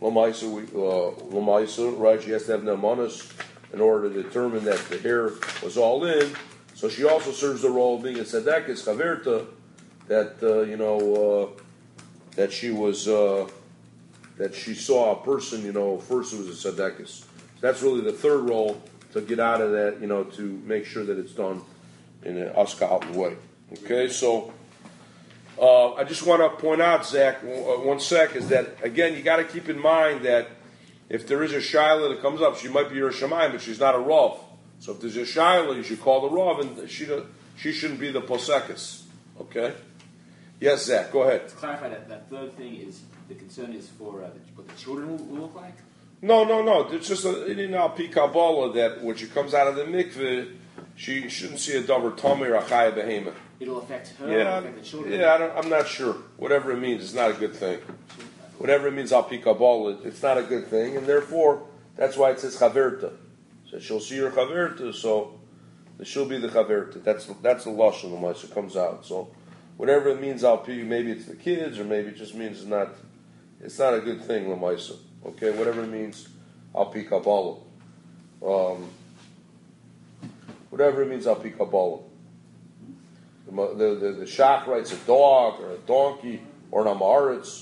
l'maisa, right, she has to have ne'amonis, in order to determine that the hair was all in. So she also serves the role of being a tzedekis chaverta, that uh, you know uh, that she was uh, that she saw a person. You know, first it was a tzedekis. So that's really the third role, to get out of that. You know, to make sure that it's done in an askal way. Okay, so uh, I just want to point out, Zach, one sec, is that again you got to keep in mind that if there is a shaila that comes up, she might be your shamayim, but she's not a rav. So if there's a shaila, you should call the rav, and she she shouldn't be the posekis. Okay? Yes, Zach, go ahead. To clarify that, that third thing is, the concern is for uh, what the children will, will look like? No, no, no. It's just a, in al pi Kabbalah that when she comes out of the mikveh, she shouldn't see a davar tomei or a chaya behema. It'll affect her, Yeah, it'll affect the children? yeah, I don't, I'm not sure. Whatever it means, it's not a good thing. Whatever it means, al pi Kabbalah, it's not a good thing, and therefore, that's why it says chaverta. So she'll see her chaverta, so she'll be the chaverta. That's that's the lashon the Maisa comes out. So whatever it means, al pi, maybe it's the kids, or maybe it just means it's not. It's not a good thing, the Maisa. Okay, whatever it means, al pi Kabbalah. Um, whatever it means, al pi Kabbalah. The the the, the shach writes a dog or a donkey or an amaretz.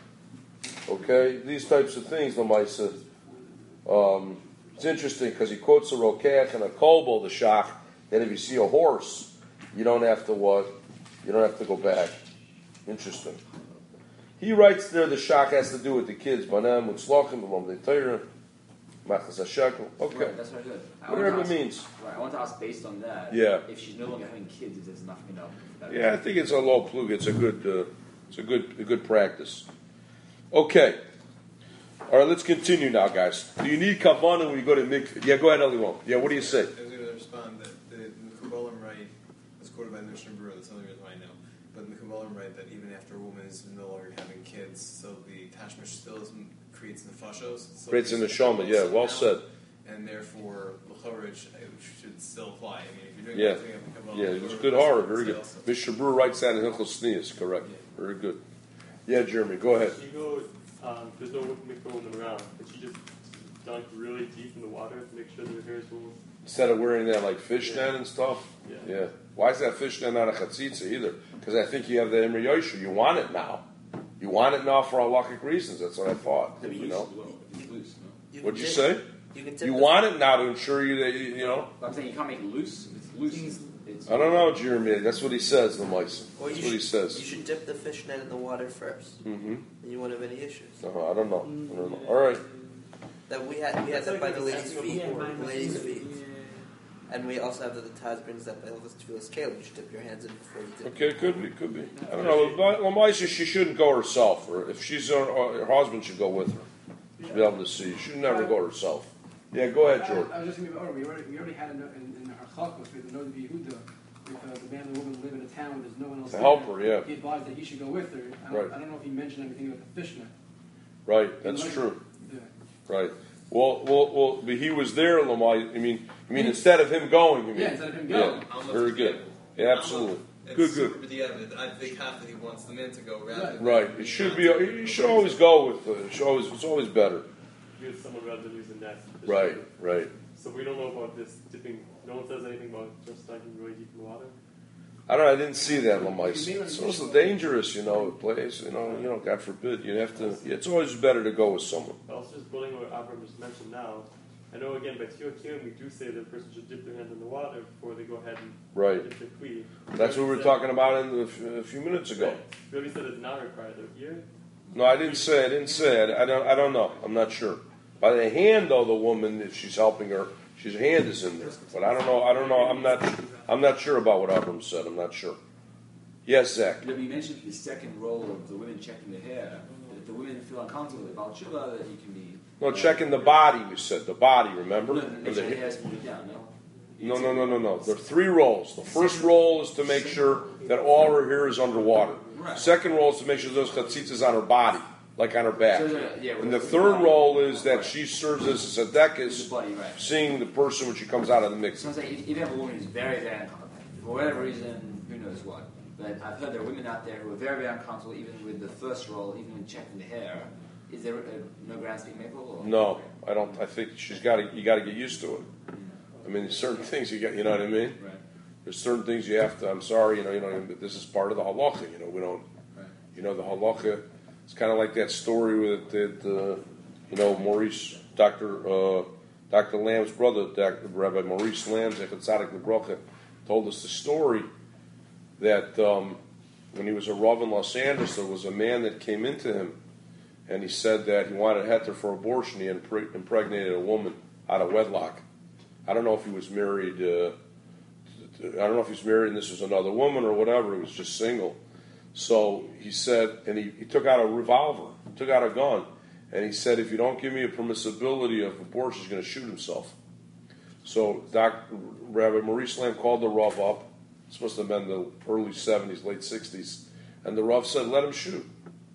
Okay, these types of things, the Maisa. Um, it's interesting because he quotes a rokach and a kolbo, the shach. Then if you see a horse, you don't have to what? You don't have to go back. Interesting. He writes there the shach has to do with the kids. Banam utzlachim b'mam de'teira machas hashakel. Okay, Right, that's what I heard. I whatever want it to ask- means. Right, I want to ask based on that. Yeah. If she's no longer having kids, if there's enough, you know. That Yeah, I think it's a low plug. It's a good, uh, it's a good, a good practice. Okay. All right, let's continue now, guys. Do you need kavanah when you go to mikveh? Yeah, go ahead, Eliwan. Yeah, what do you say? I was going to respond that the Mekubalim right, was quoted by the Mishnah Berurah, that's the only reason why I know, but the Mekubalim right that even after a woman is no longer having kids, so the tashmish still is, creates nefashos. so Creates an it's neshama. Yeah, well somehow, said. And therefore, l'chavrich should still apply. I mean, if you're doing Yeah, everything on Mekubalim, yeah, it was Berurah, good horror. it's Very good. also- Mishnah Berurah writes that in Hilchos Sneas. Correct. Yeah. Very good. Yeah, Jeremy, go ahead. She goes, um, there's no mikvah woman around, but she just dunk really deep in the water to make sure that her hair is full. Instead of wearing that like fish Yeah. net and stuff. Yeah. Yeah. Why is that fish net not a chatzitza either? Because I think you have the Emri Yoshu. You want it now. You want it now for halachic reasons. That's what I thought. Could be You used know. as well. You What'd you dip- say? You can tip You the- want it now to ensure you that you, you know. I'm saying you can't make it loose. If it's loose, Things- it's. I don't know, Jeremy. That's what he says, the mice. Or That's you what he should, says. You should dip the fishnet in the water first, Mm-hmm. and you won't have any issues. Uh-huh, I don't know. I don't know. All right. That we had, we had That's that like by what the I was ladies' asking feet, Yeah, mine the was- ladies' feet, yeah. and we also have that the Taz brings that by Elvis Tefillas Caleb. You should dip your hands in before you dip. Okay, it could be, could be. I don't know. But Lamaisa, she shouldn't go herself. Or if she's on, uh, her husband should go with her. To be able to see. She should never go herself. Yeah, go ahead, George. I, I was just going to be over. We already, we already had a note in, in our chalkos with the Noda Yehuda, with uh, the man and the woman live in a town where there's no one else To there. help her, yeah. He advised that he should go with her. I don't, Right. I don't know if he mentioned anything about the fishnet. Right, that's Like- true. Yeah. Right. Well, well, well. But he was there, Lamai. I mean, I mean, instead of him going, you mean? Yeah, instead of him going. Yeah, very good. Yeah, absolutely. It's Good, super good. b'diavad. I think half that he wants the men to go rather than Right. It should be. You should always go with. Uh, it should always. It's always better. Use someone rather than using that. Right. Right. So we don't know about this dipping. No one says anything about just diving really deep in the water. I don't know. I didn't see that, Lamais. It's also dangerous, you know. Place, you know. You know. God forbid. You have to. It's always better to go with someone. But also just building what Avram just mentioned now. I know again by Teotihuacán we do say that a person should dip their hand in the water before they go ahead and Right. dip their kli. That's what we were talking about in the, a few minutes ago. Right. We already said it's not required though. Here, No, I didn't say. I didn't say. I, I don't. I don't know. I'm not sure. By the hand, though, the woman, if she's helping her, she's hand is in there. But I don't know. I don't know. I'm not. I'm not sure about what Abram said. I'm not sure. Yes, Zach. You know, you mentioned the second role of the women checking the hair. If the women feel uncomfortable about Shiva, that he can be. No, checking the body. We said the body. Remember? No, make And sure the- the hair is moving down. No. No, no, no, no, no. There are three roles. The first role is to make sure that all her hair is underwater. Right. Second role is to make sure those chatzitzas on her body, like on her back. So, yeah, And the with- third role is that she serves as a With the tzedekah, body, right. seeing the person when she comes out of the mix. So I'm saying, if if you have a woman who's very, very uncomfortable, for whatever reason, who knows what, but I've heard there are women out there who are very, very uncomfortable even with the first role, even with checking the hair. Is there a, no grand speak maple? Or? No, I don't. I think she's got to. You got to get used to it. I mean, there's certain things you got. You know what I mean? Right. There's certain things you have to. I'm sorry, you know. You know, but this is part of the halacha. You know, we don't. Right. You know, the halacha. It's kind of like that story with that. Uh, you know, Maurice, Doctor uh, Doctor Lamb's brother, Doctor Rabbi Maurice Lamb, Zechat Tzadik Lebrocha, told us the story that um, when he was a rav in Los Angeles, there was a man that came into him. And he said that he wanted a heter for abortion. He impre- impregnated a woman out of wedlock. I don't know if he was married. Uh, to, I don't know if he was married and this was another woman or whatever. He was just single. So he said, and he, he took out a revolver, took out a gun, and he said, if you don't give me a permissibility of abortion, he's going to shoot himself. So Doctor Rabbi Maurice Lamb called the Rav up. This must have been the early seventies, late sixties. And the Rav said, let him shoot.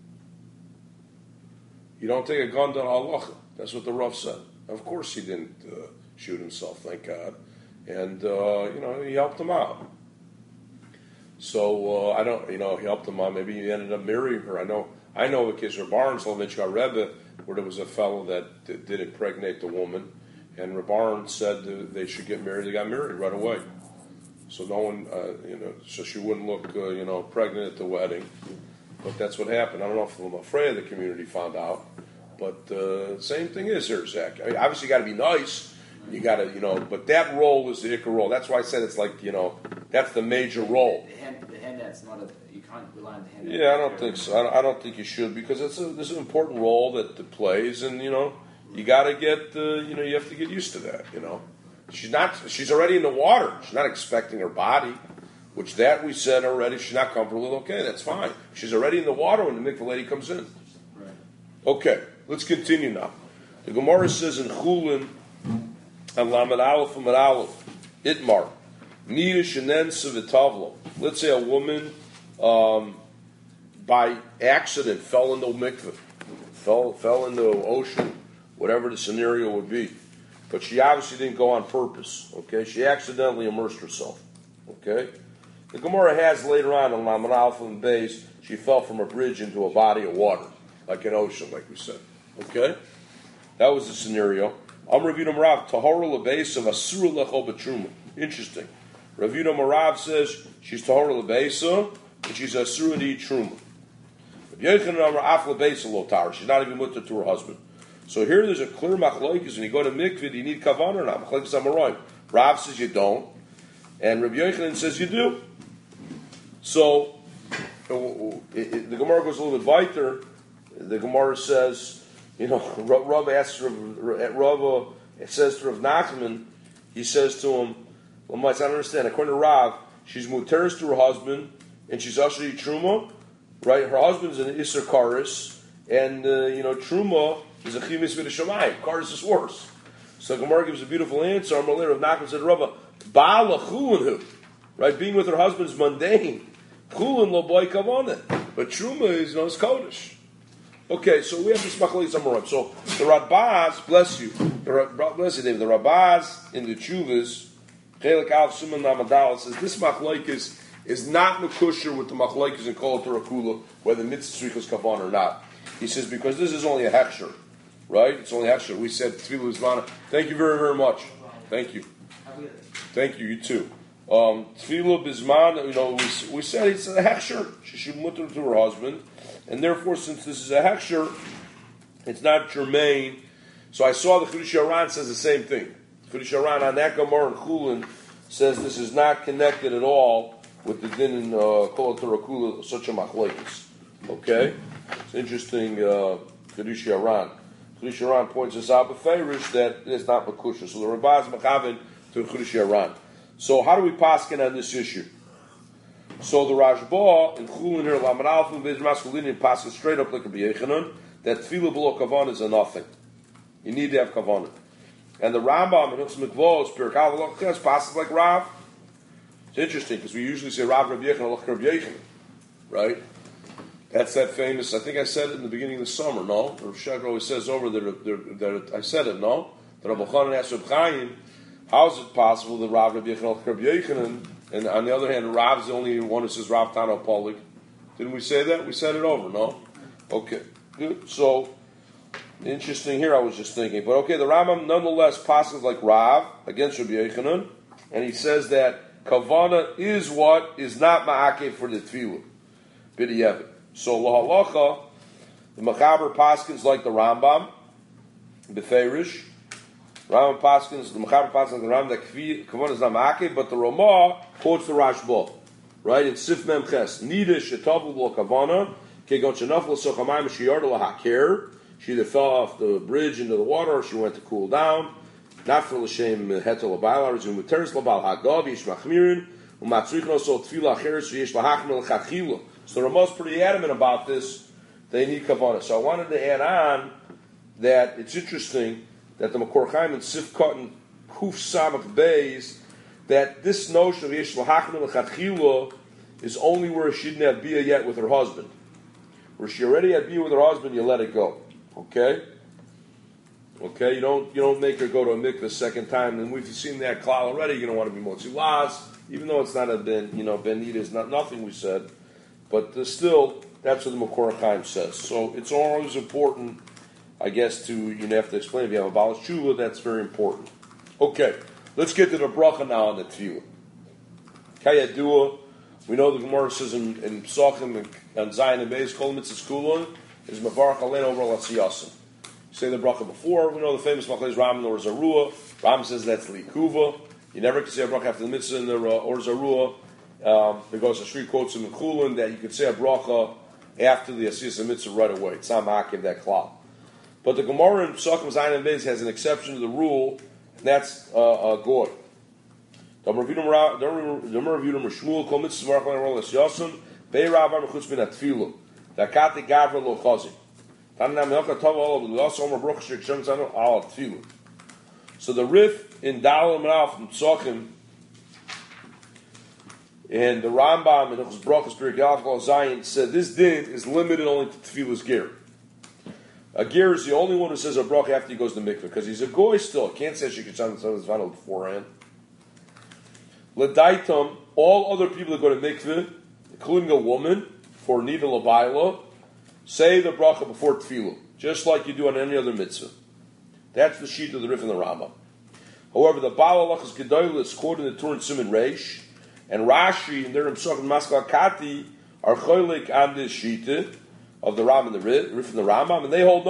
You don't take a gun to halacha. That's what the Rav said. Of course he didn't uh, shoot himself, thank God. And, uh, you know, he helped him out. So, uh, I don't, you know, he helped him out. Maybe he ended up marrying her. I know I know a case of Barnes, Lovitchka Rebbe, where there was a fellow that did, did impregnate the woman. And Rabban said that they should get married. They got married right away. So no one, uh, you know, so she wouldn't look, uh, you know, pregnant at the wedding. But that's what happened. I don't know if Lamafreya, the community, found out. But uh, same thing is here, Zach. I mean, obviously, you got to be nice. You got to, you know. But that role is the ikar role. That's why I said it's like, you know, that's the major role. The hand, the hand that's not a. You can't rely on the hand. Yeah, I don't think so. I don't, I don't think you should because it's a this is an important role that it plays, and you know, you got to get, uh, you know, you have to get used to that. You know, she's not. She's already in the water. She's not expecting her body. Which that we said already, she's not comfortable with, okay, that's fine. She's already in the water when the mikvah lady comes in. Right. Okay, let's continue now. The Gemara says in Chulin, and Lamed Aleph and Aleph, Itmar, Nia Shenen Savitavlo. Let's say a woman, um, by accident, fell into mikvah, fell, fell into the ocean, whatever the scenario would be. But she obviously didn't go on purpose, okay? She accidentally immersed herself, okay? The Gemara has later on in Lamed Aleph and Beis, she fell from a bridge into a body of water, like an ocean, like we said. Okay? That was the scenario. I'm Ravina Marav, Tahora Lebeis of Asura Lecho Betruma. Interesting. Ravina Marav says she's Tahora Lebeisa, but she's Asura to eat Truma. But Yechanan Amar Af Lebeisa Lotar, she's not even mutter to her husband. So here there's a clear machlokes. When you go to mikveh, do you need kavanah or not? Machlokes Amoraim. Rav says you don't, and Rabbi Yochanan says you do. So it, it, the Gemara goes a little bit weiter. The Gemara says, you know, Rav asks Rav, it says to Rav Nachman, he says to him, well, I don't understand. According to Rav, she's muteris to her husband, and she's actually truma, right? Her husband's an Isser Karis, and uh, you know, truma is a chimis v'deshamayim. Karis is worse. So Gemara gives a beautiful answer. Amalei Rav Nachman said, Rav, Ba'ala chulin, right? Being with her husband is mundane. Chulin lo boy kavanah, but truma is no kodesh. Okay, so we have this machlokes Amoraim. So the Rabaz, bless you, the, bless you, David. The Rabaz in the Chuvas, Chelik Al Suman Namadal says this machlokes is not mekusher with the machlokes in Kol Torah Kula, whether mitzvah tzrichos kavan or not. He says because this is only a hechsher, right? It's only a hechsher. We said tefillah izmana. Thank you very very much. Thank you. Thank you. You too. Um, tefillah bizman. You know, we, we said it's a hechsher. She should mutter to her husband. And therefore, since this is a hechsher, it's not germane. So I saw the Chedush Aran says the same thing. Chedush Aran on that Gemara and Chulin says this is not connected at all with the din in uh, Kol Torah Kula, such a machlokes. Okay? It's interesting, uh, Chedush Aran. Chedush Aran points us out beferish that it's not makusha. So the Rabbah is machavin to Chedush Aran. So how do we paskin on this issue? So the Rashba in Chulin here, Laman Alf and Beis Maskulinin passes straight up like a B'yechanan that tefillah below kavan is a nothing. You need to have kavanah. And the Rambam in Hutz Mikvos Pirkei Avos passes like Rav. It's interesting because we usually say Rav Rabbi Yechanan, Rabbi Yechanan, right? That's that famous. I think I said it in the beginning of the summer. No, Rav Sheker always says over that, that, that I said it. No, that Rabbi Chanan asked Rabbi Chaim, how is it possible that Rav Rabbi Yechanan, Rabbi Yechanan? And on the other hand, Rav's the only one who says Rav Tano Polik. Didn't we say that? We said it over, no? Okay, good. So, interesting here, I was just thinking. But okay, the Rambam nonetheless passes like Rav against Rabbi Yechanan, and he says that Kavana is what is not Ma'akev for the Tefillah. B'di'evet. So, Lahalacha, the Mechaber paskins like the Rambam, Beferish. Rambam paskins, the Mechaber paskins, the Rambam that Kavana is not Ma'akev, but the Ramah quotes the Rashba, right? In Sif Mem Ches, Nida Shetavu Lo Kavana, Kegon Shenafel Sochamayim Shiyarda LaHaker. She either fell off the bridge into the water or she went to cool down. Not for L'Shem Hetel L'Baal, or Zum Teres L'Baal Hagav, Yesh Machmirin, U'Matzrichno So Tefillah Acheres Yesh L'Hachmel L'Chachila. So the Ramah's pretty adamant about this. They need Kavana. So I wanted to add on that it's interesting that the Makor Chaim and Sif Katan Kuf Samach Beis, that this notion of Yesh L'Hachmel L'Chachila is only where she didn't have Bia yet with her husband. Where she already had Bia with her husband, you let it go. Okay? Okay, you don't you don't make her go to a mikveh a second time, and we've seen that klal already. You don't want to be motzi las, even though it's not a ben, you know, ben nida is not nothing we said, but uh, still that's what the Makor Chaim says. So it's always important, I guess, to you know have to explain if you have a balas tshuva, that's very important. Okay, let's get to the bracha now on the tefillah. Kayadua, we know the Gemara says in, in Psachim and Zayin and Beis Kol Mitzvah Kulon is Mavarach Alein over Latziyasim. Say the bracha before. We know the famous machlokes Ram or Zarua. Ram says that's Likuva. You never can say a bracha after the mitzvah in the uh, or Zarua. Um, because the Shri quotes him in Chulin that you could say a bracha after the Asiyas mitzvah right away. It's not ma'akev that klal. But the Gemara in Psachim Zayin and Beis has an exception to the rule, and that's uh, uh, goy. The Gemara reviewed him Shmuel Kol Mitzvah Mavarach Alein or Latziyasim Beirav Amechutz Bin Atfilu. Dakati Gavra Lo Chazi. So the Rif in Dalam Raf from Psachim and the Rambam and Hilchos Brachos Pirkei Avos Zayin said this din is limited only to Tefillas Ger. A Ger is the only one who says a bracha after he goes to mikveh because he's a goy still. Can't say she can sound his final beforehand. L'daitam, all other people that go to mikveh, including a woman for nida l'bayla, say the bracha before tefillah, just like you do on any other mitzvah. That's the sheet of the Rif and the Rambam. However, the Baal Halachas Gedolah is quoted in the Torah Siman Reish, and Rashi and their Psachim Maskal Kati are cholik on this sheet of the Rambam and the Rif and the Rambam, and they hold no.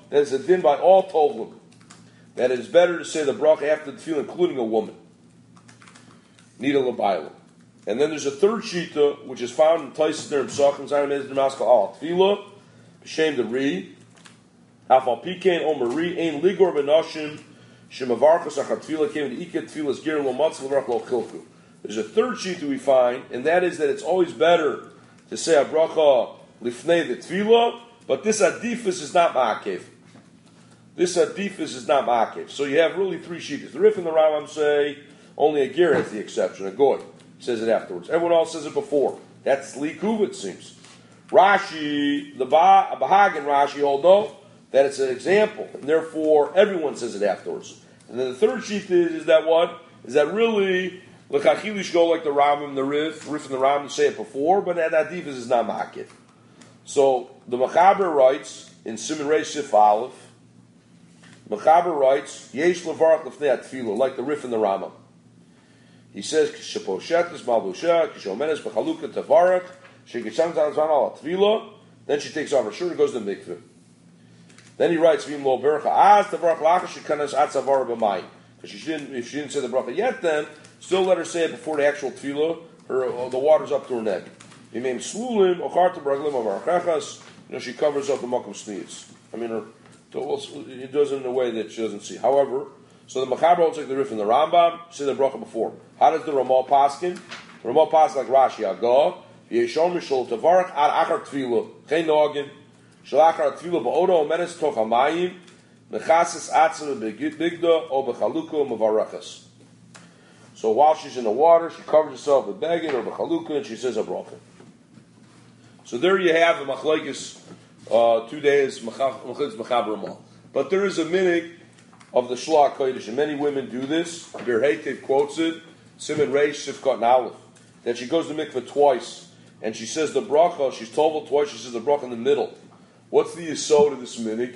that is a din by all tovlim. That it is better to say the bracha after the tefillah, including a woman. Nida l'bayla. And then there's a third shita, which is found in Taisus there in Psachim, Zayin Mezid Namaskal Al Tefillah, B'Shem the Ri, Afal Pikein Omer Ri, Ein Ligor Benashim, Shemavarchas Achar Tefillah, came to Iket Tefillah, Ger Lo Matz Levarach Lo Chilku. There's a third shita we find, and that is that it's always better to say a bracha lifnei the tefillah, but this adifus is not ma'akev. This adifus is not ma'akev. So you have really three shitas. The Rif and the Rambam say only a ger has the exception. A goy says it afterwards. Everyone else says it before. That's likuv, it seems. Rashi, the ba, Bahag and Rashi all know that it's an example, and therefore everyone says it afterwards. And then the third shita is, is that what? Is that really l'chachili should go like the Rambam, the Rif, Rif and the Rambam say it before, but that adifus is not ma'akev. So the Mechaber writes in Siman Reish Sif Aleph. Mechaber writes, "Yesh levarach lefnei atfilah," like the Rif and the Rambam. He says, "Sheposhetes malbusha kishomenes bechaluka tavarach shekisham zanzman al atfilah." Then she takes off her shirt and goes to the mikveh. Then he writes, "Vim lo bercha az tavarach lachash shekanas atzavar b'mayim," because she didn't. If she didn't say the bracha yet, then still let her say it before the actual tefillah. Her uh, the water's up to her neck. You know, she covers up the makom sneeze. I mean, her, it does it in a way that she doesn't see. However, so the Mechaber holds like the Rif and the Rambam, say the bracha before. How does the Ramal paskin? The Ramal paskin like Rashi Agah. Yeshon mishol tavarach ad achar tefillah chen nogin shel achar tefillah ba'odo omenes toch hamayim mechasis atzah b'bigda o b'chaluka mevarachas. So while she's in the water, she covers herself with beged or b'chaluka, and she says a bracha. So there you have the machlekes, uh, two days machlekes Mechaber Ramal. But there is a minhag of the Shlach Kodesh, and many women do this. Bir Heitev quotes it, Siman Reish Sifkat Aleph, that she goes to mikveh twice, and she says the bracha. She's told twice. She says the bracha in the middle. What's the yesod of this minhag?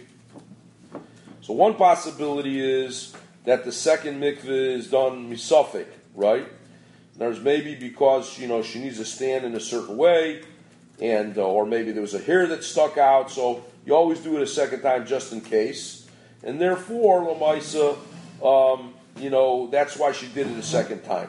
So one possibility is that the second mikveh is done misafek, right? There's maybe because you know she needs to stand in a certain way. And uh, or maybe there was a hair that stuck out, so you always do it a second time just in case. And therefore, Lamaisa, um, you know, that's why she did it a second time.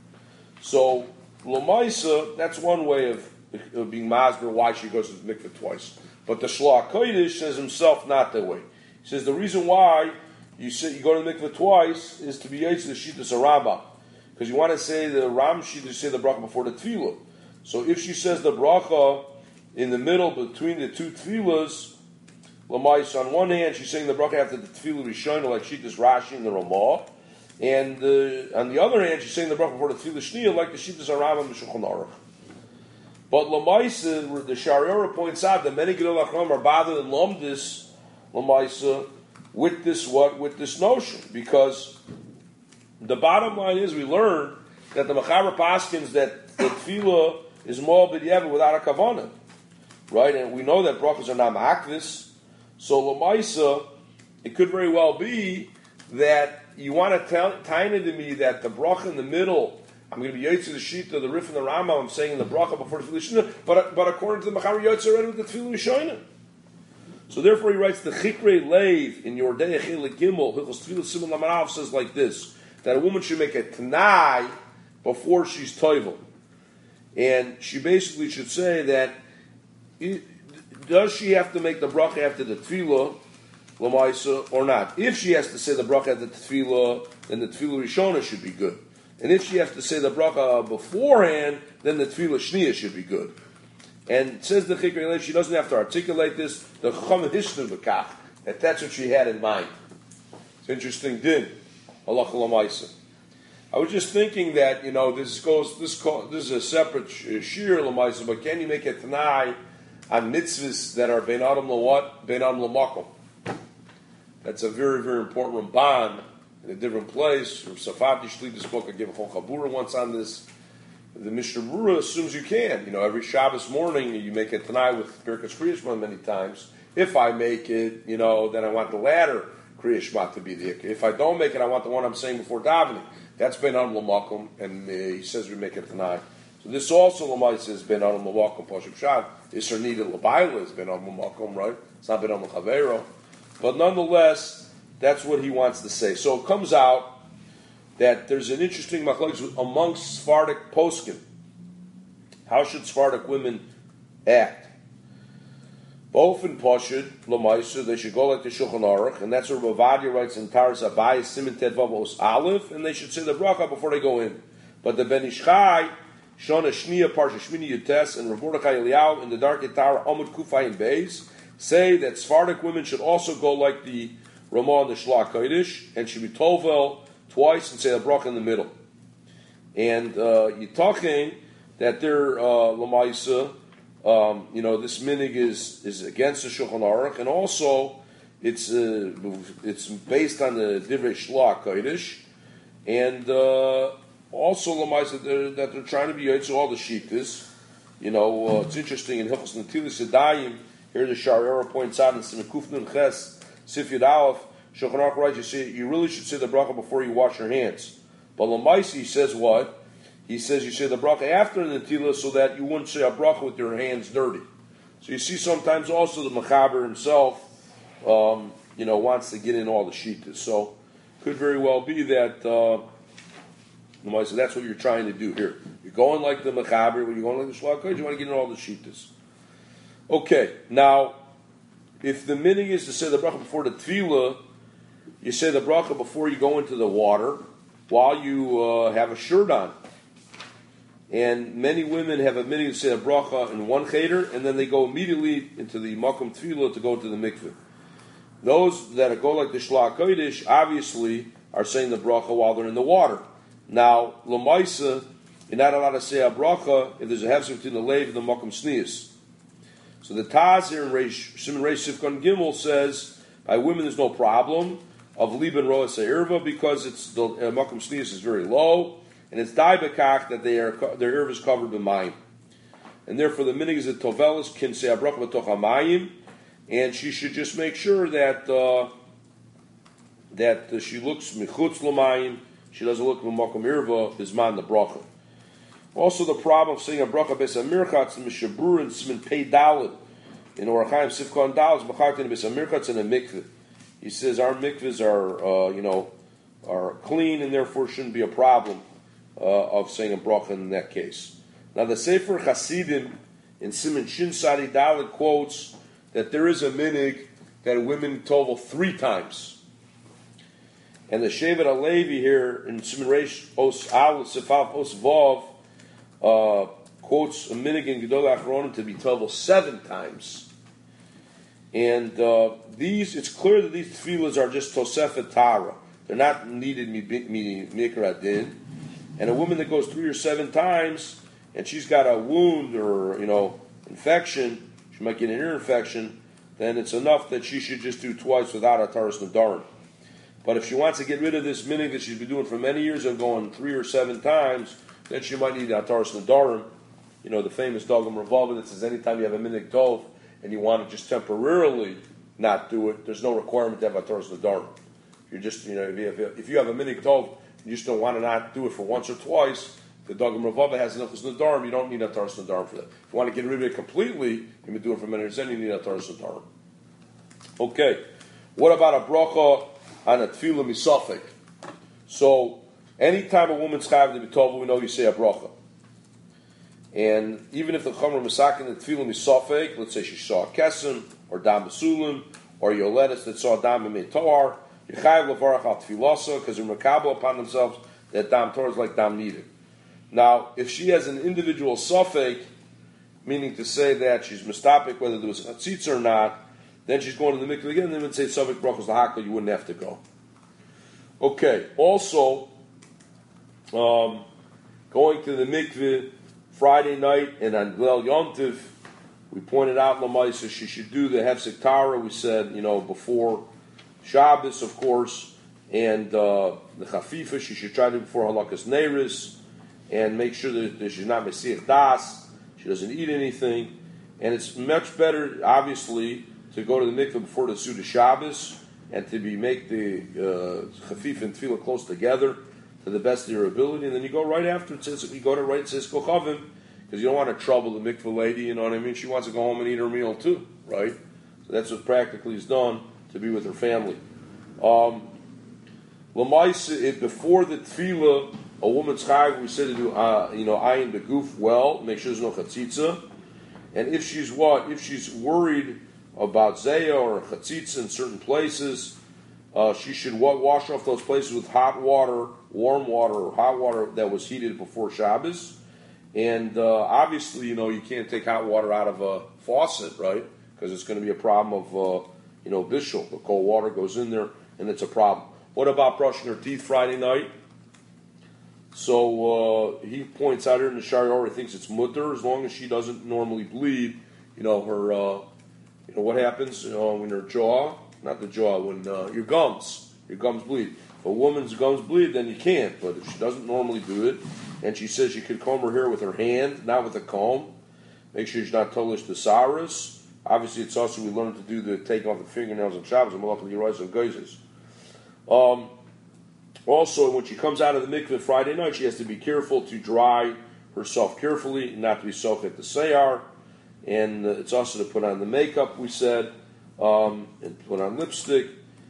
So Lamaisa, that's one way of, of being masber why she goes to the mikveh twice. But the Shlach Kodesh says himself not that way. He says the reason why you say you go to the mikveh twice is to be yaitz the shittas Rambam, because you want to say the Ram shittas say the bracha before the tefillah. So if she says the bracha in the middle between the two tefillahs, Lamais, on one hand she's saying the bracha after the tefillah Rishonah, like Shittas Rashi and the Ramah, and uh, on the other hand she's saying the bracha before the tefillah Shniyah, like the Shittas Aram and the Shulchan Aruch. But Lamais, the Shariora points out that many Gedolei Chachamim are bothered and lomdis Lamais with this what with this notion, because the bottom line is we learn that the Mechaber paskins that the tefillah is more b'diavad without a kavanah, right? And we know that brachas are not ma'akvis. So l'maisa, it could very well be that you want to tell taina to me that the bracha in the middle, I'm going to be yotze the shita, the Rif and the Rambam, I'm saying the bracha before the tefillah shina, but but according to the Mechaber yotze already with the tefillah shina. So therefore he writes the chikrei leiv in your day chelik gimel hilchos tefillah siman lamarav says like this, that a woman should make a tanai before she's toivel. And she basically should say that, it, does she have to make the bracha after the tefillah, l'maisa, or not? If she has to say the bracha after the tefillah, then the tefillah rishona should be good. And if she has to say the bracha beforehand, then the tefillah shniyah should be good. And it says the Chikrei Leiv, she doesn't have to articulate this, the Chacham Hishnu B'kach, that that's what she had in mind. It's interesting din, halacha l'maisa. I was just thinking that, you know, this goes, this this is a separate shir l'maisa, but can you make a tanai on mitzvahs that are bein adam l'what, bein adam l'makom? That's a very, very important Ramban in a different place. From Safati Shlitis spoke, I gave a Chol Chabura once on this. The Mishnah Berurah assumes you can. You know, every Shabbos morning you make a tanai with Birkas Kriya Shema many times. If I make it, you know, then I want the latter Kriya Shema to be there. If I don't make it, I want the one I'm saying before davening. That's Ben Adam L'Makom, and uh, he says we make it tonight. So this also L'Mai says Ben Adam L'Makom, Pashup Shad. Isser Nida L'Baila is Ben Adam L'Makom, right? It's not Ben Adam L'Chavero. but nonetheless, that's what he wants to say. So it comes out that there's an interesting machlokes amongst Sephardic poskim. How should Sephardic women act? Both in Pashut, Lamaisa, they should go like the Shulchan Aruch, and that's what Ravadia writes in Taras Abayis, Siman Ted Vav Os Aleph, and they should say the bracha before they go in. But the Ben Ish Chai, Shona Shnia, Parsha Shmini Yutes, and Rav Mordechai Eliyahu in the Dark Tara Amud Kufay and Beis say that Sephardic women should also go like the Ramah and the Shlach Kodesh, and should be Tovel twice and say the bracha in the middle. And uh, you're talking that they're uh, Lamaisa. Um, you know, this minig is, is against the Shulchan Aruch, and also it's uh, it's based on the Divrei Shlach Kodesh, and uh, also Lamais that they're, that they're trying to be Yotze all the Shittas. You know, uh, it's interesting in Hilchos Netilas Yadayim. Here the Sha'arera points out in Simekuf Nun Ches Sif Yud Aleph, Shulchan Aruch writes, you say you really should say the bracha before you wash your hands. But Lamais he says what? He says you say the bracha after the Netilah so that you wouldn't say a bracha with your hands dirty. So you see sometimes also the Mechaber himself, um, you know, wants to get in all the Shittas. So could very well be that, uh, so that's what you're trying to do here. You're going like the Mechaber, when you're going like the Shlach Kodesh, you want to get in all the Shittas. Okay, now, if the minig is to say the bracha before the Tefillah, you say the bracha before you go into the water, while you uh, have a shirt on. And many women have a minhag to say a bracha in one cheder, and then they go immediately into the makom tefillah to go to the mikveh. Those that go like the Shlach Kodesh obviously are saying the bracha while they're in the water. Now, l'maisa, you're not allowed to say a bracha if there's a hefsek between the leiv and the makom snius. So the Taz here in Reish, Shimon Reish Sifkon Gimel says by women there's no problem of liben roa se'irva because it's the uh, makom snius is very low. And it's daibekach that they are, their erv is covered with mayim. And therefore the minig is that tovelis can say abracha b'toch hamayim, and she should just make sure that uh, that uh, she looks michutz l'mayim, she doesn't look l'makom irva, bisman the bracha. Also the problem of saying a bracha bes amirchatz and mishabur and simin pei dalid in Orachaim sifkon dalid is b'chartin bes amirchatz and a mikveh. He says our mikvahs are uh, you know are clean and therefore shouldn't be a problem. Uh, of saying a bracha in that case. Now the Sefer Hasidim in Siman Shin Sadi Dalet quotes that there is a minig that women tovel three times. And the Shevet HaLevi here in Siman Reish Os Al Sefaf Os Vav uh, quotes a minig in Gedol Achronim to be tovel seven times. And uh, these, it's clear that these tefillahs are just Tosefet Tara. They're not needed Mikra Adin. And a woman that goes three or seven times, and she's got a wound or, you know, infection, she might get an ear infection, then it's enough that she should just do twice without a Taras Nadarim. But if she wants to get rid of this minig that she's been doing for many years of going three or seven times, then she might need a Taras Nadarim. You know, the famous Dogam Revolver that says anytime you have a minig tov and you want to just temporarily not do it, there's no requirement to have a Taras Nadarim. You're just, you know, if you have, if you have a minig tov, you just don't want to not do it for once or twice. The Dogam Ravava has enough as Nadarim, you don't need a Taras Nadarim for that. If you want to get rid of it completely, you've been doing it for many years, then you need a Taras Nadarim. Okay, what about a bracha on a tefillah misafek? So, anytime a woman's chayav to be told, we know you say a bracha. And even if the chomer misakin the tefillah misafek, let's say she saw a kesem, or dam basulim, or yoletis that saw dam b'mei you're chayav levarach al tefillasa because they're makabel upon themselves that dam Torah is like dam needed. Now, if she has an individual suffix, meaning to say that she's mistapik whether there was a tzitz or not, then she's going to the mikveh again. And then would say suffix brachos lahakla, you wouldn't have to go. Okay. Also, um, going to the mikveh Friday night and on Glel Yontiv, we pointed out Lamaisa she should do the hefsek Tara. We said, you know, before Shabbos, of course, and uh, the Chafifa, she should try to do before Halakas Neiris, and make sure that, that she's not Mesiach Das, she doesn't eat anything, and it's much better, obviously, to go to the mikveh before the Suda Shabbos, and to be make the uh, Chafifa and Tefillah close together to the best of your ability, and then you go right after, it says, you go to right, it says Kochavim, because you don't want to trouble the mikveh lady, you know what I mean? She wants to go home and eat her meal too, right? So that's what practically is done, to be with her family. Um, Lamaisa, before the tefillah, a woman's chayv, we said to do, uh, you know, ayin the goof well, make sure there's no chatzitza. And if she's what? If she's worried about zayah or chatzitza in certain places, uh, she should wa- wash off those places with hot water, warm water, or hot water that was heated before Shabbos. And uh, obviously, you know, you can't take hot water out of a faucet, right? Because it's going to be a problem of, uh, you know, bishul. The cold water goes in there, and it's a problem. What about brushing her teeth Friday night? So uh, he points out here in the Sharior, he thinks it's mutter as long as she doesn't normally bleed. You know, her, uh, you know, what happens you know, when her jaw, not the jaw, when uh, your gums, your gums bleed. If a woman's gums bleed, then you can't. But if she doesn't normally do it, and she says she could comb her hair with her hand, not with a comb, make sure she's not tolish the saris. Obviously, it's also we learned to do the take off the fingernails on Shabbos and malach l'yirais and geizes. Um, also, when she comes out of the mikveh Friday night, she has to be careful to dry herself carefully, not to be soaked at the seyar, and uh, it's also to put on the makeup, we said, um, and put on lipstick,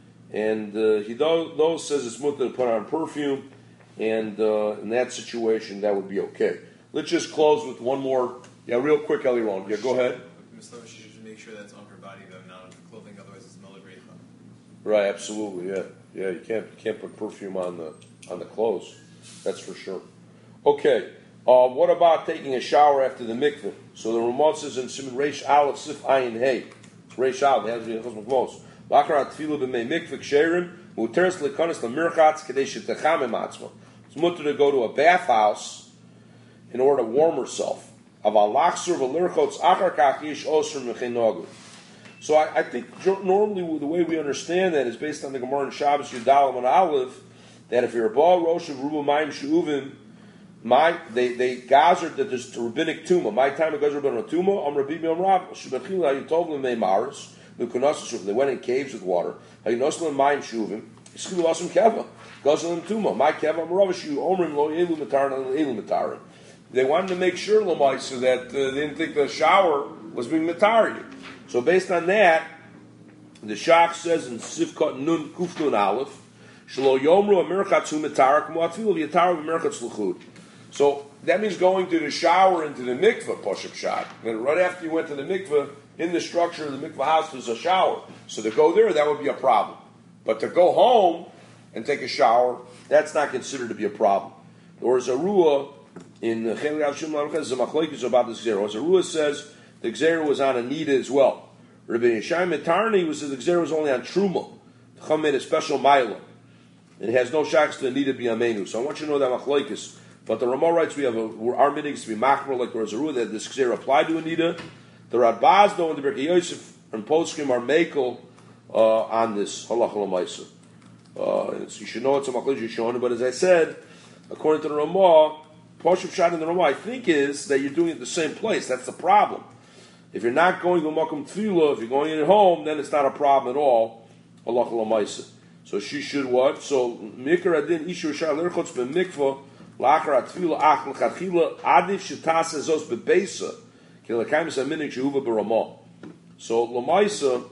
and uh, he though says it's mutter to put on perfume, and uh, in that situation, that would be okay. Let's just close with one more, yeah, real quick, Eliron. Yeah, go ahead. She should make sure that's on her body, though, not on her clothing, otherwise it's melagrecha. Right, absolutely, yeah. Yeah, you can't you can't put perfume on the on the clothes. That's for sure. Okay, uh, what about taking a shower after the mikveh? So the Ramah says in Simon Reish Aleph Sif Ayin Hey. It's Reish Aleph, it has to be in Chosma Klos. Bakar Atfilu b'mei mikveh ksherim muteres lekanis l'mirchatz kadei shetechamim atzma. It's mutter to go to a bathhouse in order to warm herself. Aval lachzur v'lirchotz achar kach yish osur m'chein nagu. So I, I think normally the way we understand that is based on the Gemara in Shabbos Yudalim and Aleph, that if you're a Baal Rosh of Ruba Mayim She'uvim, my they they gathered that there's rabbinic tumah. My time it goes rabbinic tumah. I'm Rabbi Bilam Rav. Shebachila you told them they maris. They went in caves with water. Haynoslim Mayim She'uvim. Yischilu Asum Keva. Gozalim tumah. My Keva I'm Rav Shu Omrim Lo Elu Matarin Elu Matarin. They wanted to make sure Lamai so that uh, they didn't think the shower was being matari. So based on that, the Shach says in Sifkat Nun Kuf Nun Aleph, Shlo Yomru Amirchatzu Mitarak Muatfilu Yataru Amirchatz Luchud. So that means going to the shower into the mikveh, Poshup Shad. And right after you went to the mikveh, in the structure of the mikveh house, there's a shower. So to go there, that would be a problem. But to go home and take a shower, that's not considered to be a problem. Or as a Ruah in the Chel Yav Shim Laruchas, the Machlokes about this Gzera. As a Ruah says, the Gzera was on Anita as well. Rabbi Yishai Metarni was that the Gzera was only on Truma. The Chum made a special Mila. And it has no shaks to Anita B'Yameinu. So I want you to know that Machlokes. But the Ramah writes we have a, our mitigants to be machmer like there was a rule that this Gzera applied to Anita. The Radbaz though and the Birkei Yosef and Poskim are makel uh, on this Halach L'Maisa. Uh, you should know it's a Machlokes Yishon, but as I said, according to the Ramah, Poshup Shad in the Ramah, I think is that you're doing it in the same place. That's the problem. If you're not going to Makom Tefillah, if you're going in at home, then it's not a problem at all. Halach L'Maisa. So she should what? So Mikra Adin Ishu Shal Lerchotz B'Mikvah Lachar Atfila Ach L'Chadchila Adif Shetasa Zos Bebeisa Kilakayim Saminik Shehuva B'Ramah. So L'Maisa,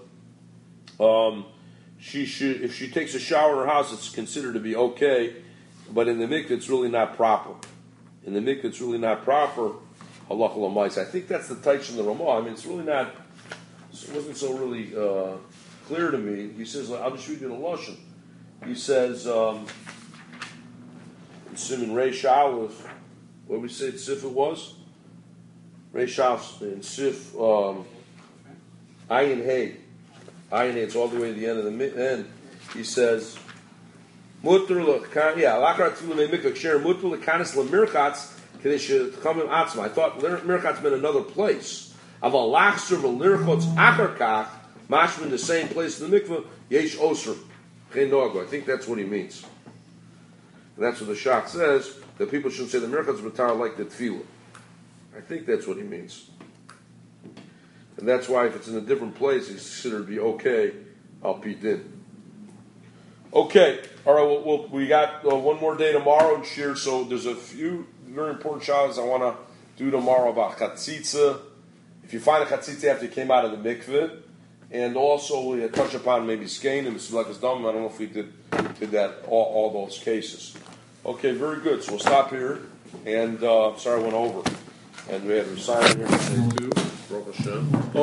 um, she should, if she takes a shower in her house, it's considered to be okay, but in the mikvah it's really not proper. In the mikvah it's really not proper. Halach L'Maisa. I think that's the Taich in the Ramah. I mean, it's really not. It wasn't so really uh, clear to me. He says, I'll just read you the lashon. He says. Um, Simon Reish Aleph, what did we say Sif it was? Reish Aleph in Sif um, Ayin Hay. Ayin Hay, it's all the way to the end of the end. He says, Mutter lekan, yeah, Lachar Tzilu Mikvah Ksher Mutter lekanis lemirchatz Kadesh Tchamim Atzma. I thought mirchatz meant another place. Aval Lachser v'lirchotz Achar Kach, mashman the same place in the mikvah. Yesh Osir Chen Nogo. I think that's what he means. And that's what the Shach says, that people shouldn't say the mirchatz matar like the tefillah. I think that's what he means. And that's why if it's in a different place, it's considered to be okay, I'll be din. Okay, all right, well, we'll, we got uh, one more day tomorrow in Shir, so there's a few very important shahs I want to do tomorrow about chatzitza. If you find a chatzitza after you came out of the mikveh, and also we had touched upon maybe skein and Mesilakas Damim. I don't know if we did did that all, all those cases. Okay, very good. So we'll stop here, and uh, sorry I went over, and we had a sign here to say too. Baruch Hashem.